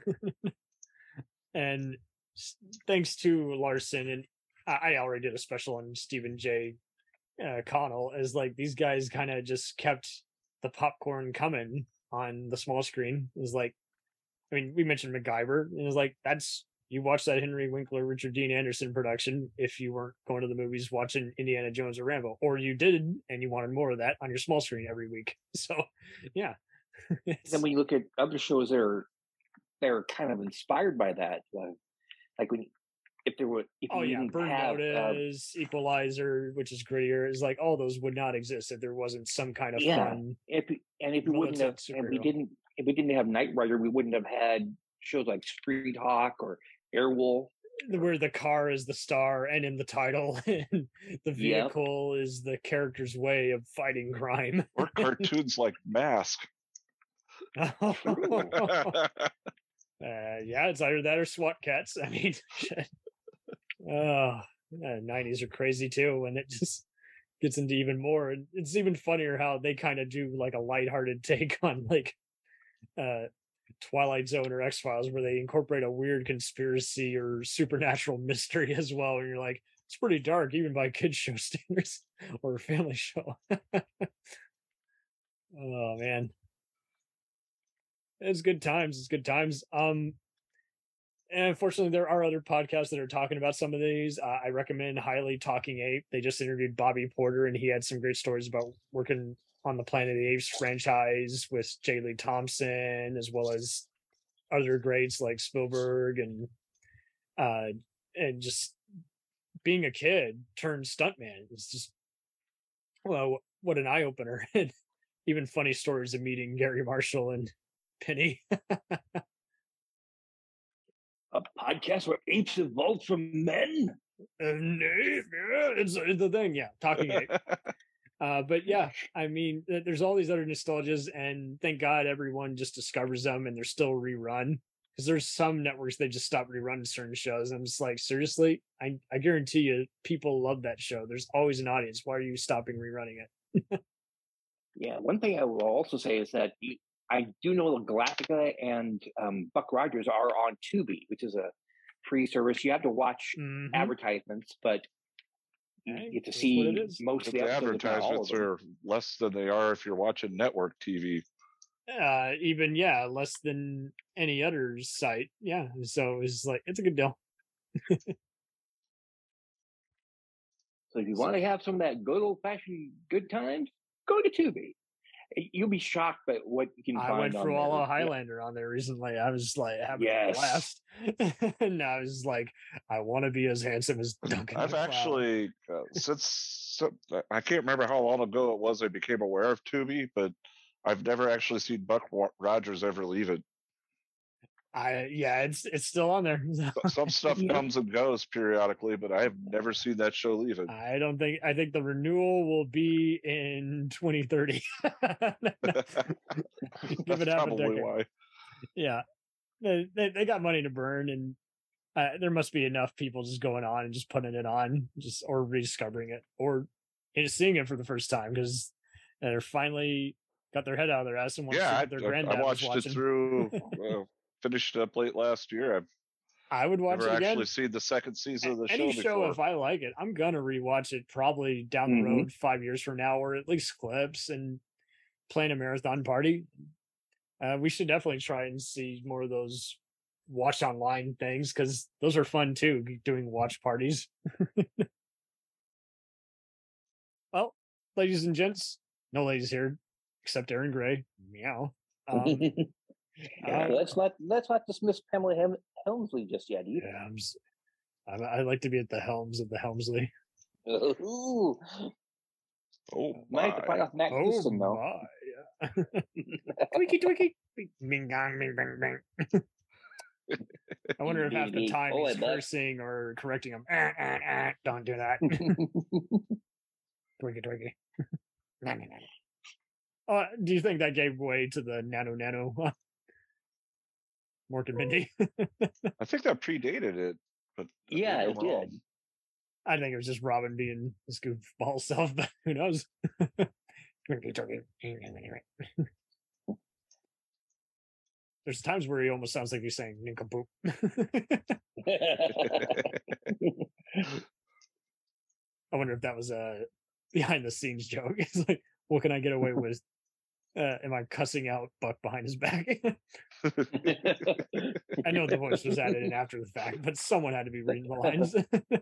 [SPEAKER 10] And s- thanks to Larson, and I I already did a special on Stephen J. Uh, Connell, as like these guys kind of just kept the popcorn coming on the small screen. It was like, I mean, we mentioned MacGyver, and it was like, that's, you watch that Henry Winkler, Richard Dean Anderson production if you weren't going to the movies watching Indiana Jones or Rambo, or you did and you wanted more of that on your small screen every week. So, yeah.
[SPEAKER 4] Then when you look at other shows that are they're kind of inspired by that, uh, like when if there were, if
[SPEAKER 10] Oh
[SPEAKER 4] you
[SPEAKER 10] yeah,
[SPEAKER 4] didn't
[SPEAKER 10] Burn
[SPEAKER 4] have, uh,
[SPEAKER 10] Notice, Equalizer, which is grittier, is like all those would not exist if there wasn't some kind of
[SPEAKER 4] yeah,
[SPEAKER 10] fun.
[SPEAKER 4] if and if we wouldn't have,
[SPEAKER 10] militant
[SPEAKER 4] and we
[SPEAKER 10] superhero.
[SPEAKER 4] didn't, if we didn't have Knight Rider, we wouldn't have had shows like Street Hawk or Airwolf.
[SPEAKER 10] Where the car is the star and in the title, and the
[SPEAKER 4] Yep.
[SPEAKER 10] vehicle is the character's way of fighting crime.
[SPEAKER 11] Or cartoons like Mask.
[SPEAKER 10] uh, yeah, it's either that or SWAT Cats. I mean, shit. Oh, yeah, nineties are crazy too, when it just gets into even more. And it's even funnier how they kind of do like a lighthearted take on like uh Twilight Zone or X-Files, where they incorporate a weird conspiracy or supernatural mystery as well. And you're like, it's pretty dark, even by kids show standards or a family show. Oh man. It's good times. It's good times. Um, and unfortunately, there are other podcasts that are talking about some of these. Uh, I recommend highly Talking Ape. They just interviewed Bobby Porter, and he had some great stories about working on the Planet of the Apes franchise with J. Lee Thompson, as well as other greats like Spielberg, and uh, and just being a kid turned stuntman. It's just, well, what an eye opener! And even funny stories of meeting Gary Marshall and Penny.
[SPEAKER 4] A podcast where apes evolved from men.
[SPEAKER 10] And ape, yeah, it's, it's the thing, yeah. Talking Ape. Uh, but yeah, I mean, th- there's all these other nostalgias, and thank God everyone just discovers them, and they're still rerun. Because there's some networks they just stop rerunning certain shows. I'm just like, seriously, I I guarantee you, people love that show. There's always an audience. Why are you stopping rerunning it?
[SPEAKER 4] Yeah, one thing I will also say is that you, I do know Galactica and um, Buck Rogers are on Tubi, which is a free service. You have to watch
[SPEAKER 10] Mhm.
[SPEAKER 4] advertisements, but you
[SPEAKER 10] Hey,
[SPEAKER 4] get to
[SPEAKER 10] that's what
[SPEAKER 4] see
[SPEAKER 10] it is.
[SPEAKER 4] most
[SPEAKER 11] But
[SPEAKER 4] of the
[SPEAKER 11] the
[SPEAKER 4] episodes, if not all of
[SPEAKER 11] advertisements
[SPEAKER 4] them.
[SPEAKER 11] are less than they are if you're watching network T V.
[SPEAKER 10] Uh, even yeah, less than any other site. Yeah, so it's like it's a good deal.
[SPEAKER 4] So if you want to have some of that good old fashioned good times, go to Tubi. You'll be shocked by what you can
[SPEAKER 10] I
[SPEAKER 4] find.
[SPEAKER 10] went
[SPEAKER 4] on
[SPEAKER 10] through all
[SPEAKER 4] there.
[SPEAKER 10] of Highlander on there recently. I was just like having
[SPEAKER 4] Yes.
[SPEAKER 10] a blast. And I was like, I want to be as handsome as Duncan.
[SPEAKER 11] I've
[SPEAKER 10] MacLeod.
[SPEAKER 11] actually uh, since so, I can't remember how long ago it was I became aware of Tubi, but I've never actually seen Buck Wa- Rogers ever leave it.
[SPEAKER 10] I yeah, it's it's still on there.
[SPEAKER 11] Some stuff comes and goes periodically, but I've never seen that show leave it.
[SPEAKER 10] I don't think I think the renewal will be in twenty thirty. Give it
[SPEAKER 11] That's
[SPEAKER 10] half a
[SPEAKER 11] probably
[SPEAKER 10] decade.
[SPEAKER 11] why.
[SPEAKER 10] Yeah, they, they they got money to burn, and uh, there must be enough people just going on and just putting it on, just or rediscovering it, or just seeing it for the first time because they're finally got their head out of their ass and want to see
[SPEAKER 11] Yeah, I,
[SPEAKER 10] what their
[SPEAKER 11] I-
[SPEAKER 10] granddad
[SPEAKER 11] I watched
[SPEAKER 10] was
[SPEAKER 11] it
[SPEAKER 10] watching.
[SPEAKER 11] through. Uh, finished it up late last year. I've
[SPEAKER 10] I would watch
[SPEAKER 11] never
[SPEAKER 10] it again.
[SPEAKER 11] actually seen the second season of the
[SPEAKER 10] Any
[SPEAKER 11] show
[SPEAKER 10] show,
[SPEAKER 11] before.
[SPEAKER 10] if I like it, I'm gonna rewatch it probably down the
[SPEAKER 11] Mhm.
[SPEAKER 10] road five years from now, or at least clips and playing a marathon party. Uh, we should definitely try and see more of those watch online things because those are fun too. Doing watch parties. Well, ladies and gents, no ladies here except Aaron Gray. Meow. Um,
[SPEAKER 4] Yeah,
[SPEAKER 10] uh,
[SPEAKER 4] let's not let's not dismiss Pamela Hem- Helmsley just yet either.
[SPEAKER 10] yeah, I'm s- I, I like to be at the helms of the Helmsley.
[SPEAKER 4] Ooh.
[SPEAKER 11] Oh,
[SPEAKER 4] Might have to find off Matt
[SPEAKER 10] Oh
[SPEAKER 4] Houston though.
[SPEAKER 10] my, yeah. Tweaky tweaky. Bing gong bing bang bang. I wonder if half the
[SPEAKER 4] Indeed.
[SPEAKER 10] time
[SPEAKER 4] Oh,
[SPEAKER 10] he's
[SPEAKER 4] I bet.
[SPEAKER 10] cursing or correcting him. Ah, ah, ah, don't do that. Twiggy twiggy. No, no, no. Oh, do you think that gave way to the nano nano? Mork and Mindy?
[SPEAKER 11] I think that predated it, but
[SPEAKER 4] Yeah,
[SPEAKER 11] maybe
[SPEAKER 4] it
[SPEAKER 11] I'm wrong.
[SPEAKER 4] did.
[SPEAKER 10] I think it was just Robin being his goofball self, but who knows? Twiggy twiggy. There's times where he almost sounds like he's saying nincompoop. I wonder if that was a behind the scenes joke. It's like, what can I get away with? Uh, am I cussing out Buck behind his back? I know the voice was added in after the fact, but someone had to be reading the lines.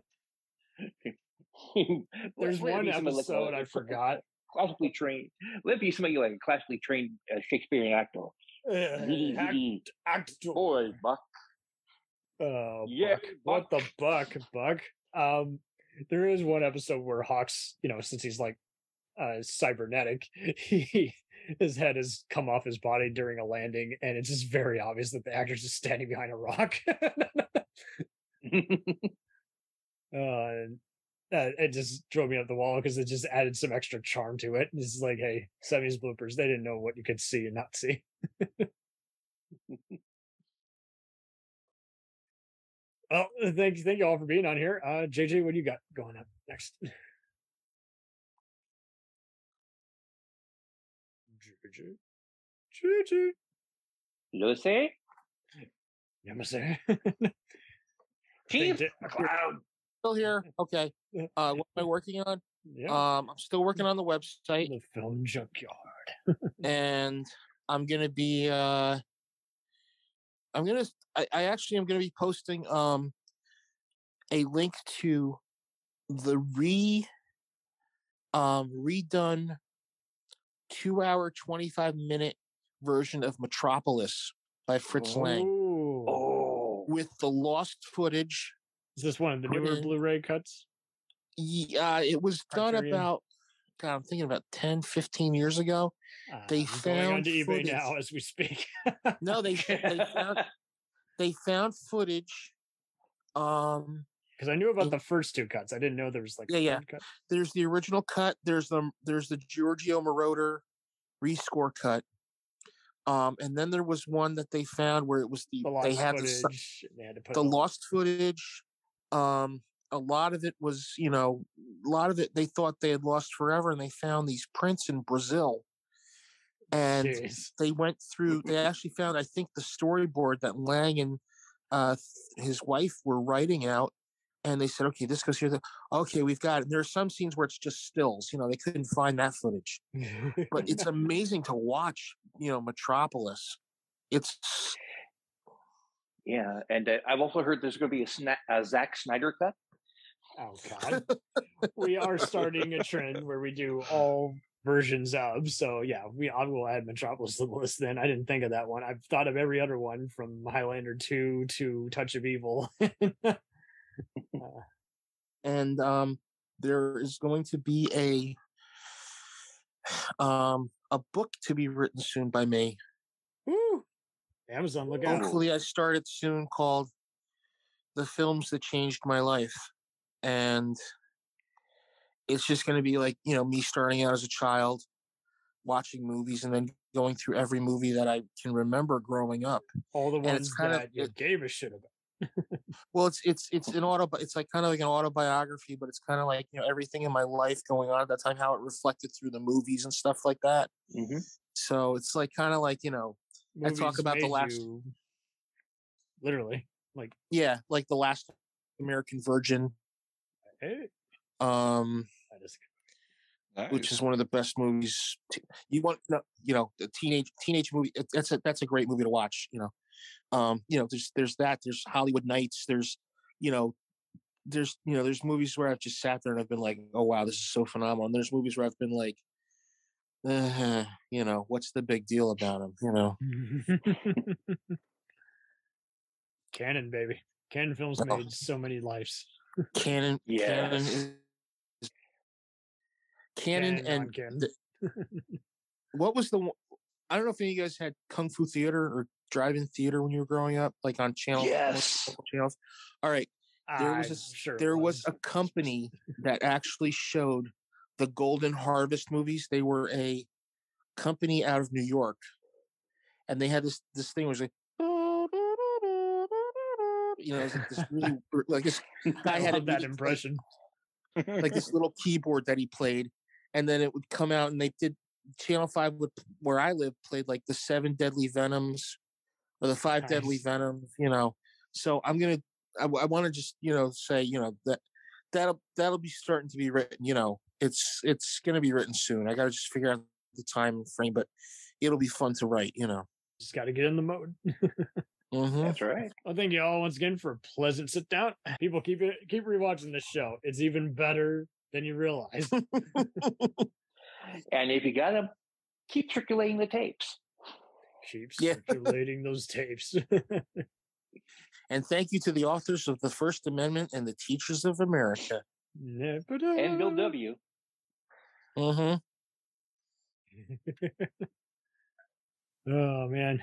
[SPEAKER 10] There's
[SPEAKER 4] Let it
[SPEAKER 10] one
[SPEAKER 4] be somebody like
[SPEAKER 10] episode
[SPEAKER 4] a-
[SPEAKER 10] I forgot.
[SPEAKER 4] Classically trained. Let it be somebody like a classically trained uh, Shakespearean actor.
[SPEAKER 10] Uh,
[SPEAKER 4] Really,
[SPEAKER 10] act-
[SPEAKER 4] really
[SPEAKER 10] actor.
[SPEAKER 4] boy, Buck.
[SPEAKER 10] Oh,
[SPEAKER 4] Yeah,
[SPEAKER 10] Buck. What the Buck, Buck? Um, there is one episode where Hawks, you know, since he's like uh cybernetic, he his head has come off his body during a landing, and it's just very obvious that the actor's just standing behind a rock. uh, and, uh, it just drove me up the wall because it just added some extra charm to it. It's like, hey, seventies bloopers, they didn't know what you could see and not see. Well, thank you, thank you all for being on here. Uh, J J, what do you got going up next? J J, J J,
[SPEAKER 4] Lucy,
[SPEAKER 10] Yamase,
[SPEAKER 4] Chief McCloud.
[SPEAKER 12] Still here. Okay. Uh, what am I working on?
[SPEAKER 10] Yeah.
[SPEAKER 12] Um, I'm still working on the website.
[SPEAKER 10] The Film Junkyard.
[SPEAKER 12] And I'm gonna be uh I'm gonna I, I actually am gonna be posting um a link to the re um redone two hour twenty-five minute version of Metropolis by Fritz Lang.
[SPEAKER 10] Oh.
[SPEAKER 12] With the lost footage.
[SPEAKER 10] Is this one of the
[SPEAKER 12] put
[SPEAKER 10] newer
[SPEAKER 12] in-
[SPEAKER 10] Blu-ray cuts?
[SPEAKER 12] Yeah, it was done
[SPEAKER 10] Criterion?
[SPEAKER 12] about God, I'm thinking about ten, fifteen years ago.
[SPEAKER 10] Uh,
[SPEAKER 12] They
[SPEAKER 10] I'm
[SPEAKER 12] found
[SPEAKER 10] going on to eBay
[SPEAKER 12] footage.
[SPEAKER 10] now as we speak.
[SPEAKER 12] No, they they found they found footage. Um,
[SPEAKER 10] because I knew about the first two cuts. I didn't know there was like
[SPEAKER 12] yeah,
[SPEAKER 10] a
[SPEAKER 12] yeah.
[SPEAKER 10] third cut.
[SPEAKER 12] There's the original cut. There's the there's the Giorgio Moroder rescore cut. Um, and then there was one that they found where it was the,
[SPEAKER 10] The lost
[SPEAKER 12] they had the,
[SPEAKER 10] footage. They had to put
[SPEAKER 12] the
[SPEAKER 10] it on.
[SPEAKER 12] lost footage. Um, a lot of it was, you know, a lot of it they thought they had lost forever, and they found these prints in Brazil. And
[SPEAKER 10] Jeez.
[SPEAKER 12] they went through. They actually found, I think, the storyboard that Lang and uh, his wife were writing out, and they said, "Okay, this goes here." Okay, we've got it. And there are some scenes where it's just stills. You know, they couldn't find that footage, but it's amazing to watch. You know, Metropolis. It's
[SPEAKER 4] Yeah, and uh, I've also heard there's going to be a, Sna- a Zack Snyder cut.
[SPEAKER 10] Oh God, we are starting a trend where we do all versions of. So yeah, we I will add Metropolis to the list. Then I didn't think of that one. I've thought of every other one from Highlander two to Touch of Evil. uh,
[SPEAKER 12] and um, there is going to be a um a book to be written soon by me.
[SPEAKER 10] Woo! Amazon, look out!
[SPEAKER 12] Hopefully, I start it soon. Called "The Films That Changed My Life," and it's just going to be like, you know, me starting out as a child, watching movies, and then going through every movie that I can remember growing up.
[SPEAKER 10] All the
[SPEAKER 12] And
[SPEAKER 10] ones
[SPEAKER 12] it's kind
[SPEAKER 10] that
[SPEAKER 12] of
[SPEAKER 10] you
[SPEAKER 12] it,
[SPEAKER 10] gave a shit about.
[SPEAKER 12] well, it's it's it's an auto. It's like kind of like an autobiography, but it's kind of like, you know, everything in my life going on at that time, how it reflected through the movies and stuff like that.
[SPEAKER 4] Mm-hmm.
[SPEAKER 12] So it's like kind of like, you know, I talk
[SPEAKER 10] Movies
[SPEAKER 12] about the
[SPEAKER 10] made
[SPEAKER 12] last,
[SPEAKER 10] you- literally, like
[SPEAKER 12] yeah, like the Last American Virgin,
[SPEAKER 10] hey,
[SPEAKER 12] um,
[SPEAKER 10] that is
[SPEAKER 12] which is one of the best movies. t- You want, no, you know, the teenage teenage movie. it- That's a that's a great movie to watch. You know, um, you know, there's there's that. There's Hollywood Nights. There's, you know, there's you know, there's movies where I've just sat there and I've been like, oh wow, this is so phenomenal. And there's movies where I've been like, uh, you know, what's the big deal about them? You know,
[SPEAKER 10] Canon, baby. Canon Films
[SPEAKER 12] Oh.
[SPEAKER 10] made so many lives.
[SPEAKER 12] Canon,
[SPEAKER 4] Yes.
[SPEAKER 12] Canon, is, Canon,
[SPEAKER 10] Canon,
[SPEAKER 12] and
[SPEAKER 10] non-canon.
[SPEAKER 12] the- what was the? one- I don't know if any of you guys had Kung Fu Theater or Drive-In Theater when you were growing up, like on channel
[SPEAKER 4] Yes.
[SPEAKER 12] multiple channels. All right, there was a,
[SPEAKER 10] I'm
[SPEAKER 12] s-
[SPEAKER 10] sure it
[SPEAKER 12] there was.
[SPEAKER 10] was.
[SPEAKER 12] a company that actually showed the Golden Harvest movies. They were a company out of New York, and they had this this thing was like, you know, it was like this really like this guy
[SPEAKER 10] I
[SPEAKER 12] had a
[SPEAKER 10] love that
[SPEAKER 12] MIDI
[SPEAKER 10] impression.
[SPEAKER 12] like this little keyboard that he played, and then it would come out, and they did Channel Five would, where I live, played like the Seven Deadly Venoms or the Five Deadly
[SPEAKER 10] Nice.
[SPEAKER 12] Venoms, you know. So I'm gonna, I, I want to just, you know, say, you know, that that'll that'll be starting to be written. You know, it's it's gonna be written soon. I gotta just figure out the time frame, but it'll be fun to write. You know.
[SPEAKER 10] Just got to get in the mode.
[SPEAKER 12] Mm-hmm.
[SPEAKER 4] That's right.
[SPEAKER 10] Well, thank you all once again for a pleasant sit down. People keep it keep rewatching this show. It's even better than you realize.
[SPEAKER 4] And if you got them, keep circulating the tapes.
[SPEAKER 10] Keep
[SPEAKER 12] Yeah.
[SPEAKER 10] circulating those tapes.
[SPEAKER 12] And thank you to the authors of the First Amendment and the teachers of America.
[SPEAKER 4] And Bill W.
[SPEAKER 12] Mm-hmm.
[SPEAKER 10] Oh, man.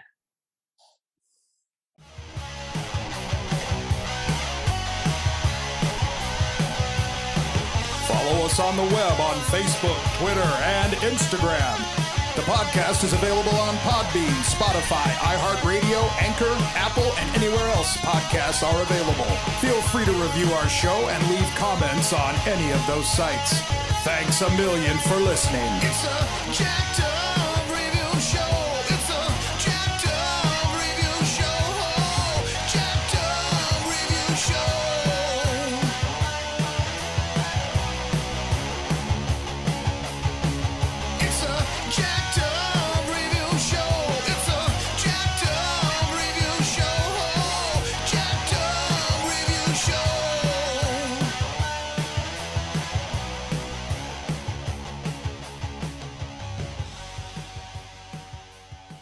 [SPEAKER 20] Follow us on the web on Facebook, Twitter, and Instagram. The podcast is available on Podbean, Spotify, iHeartRadio, Anchor, Apple, and anywhere else podcasts are available. Feel free to review our show and leave comments on any of those sites. Thanks a million for listening.
[SPEAKER 9] It's a jacked up review show.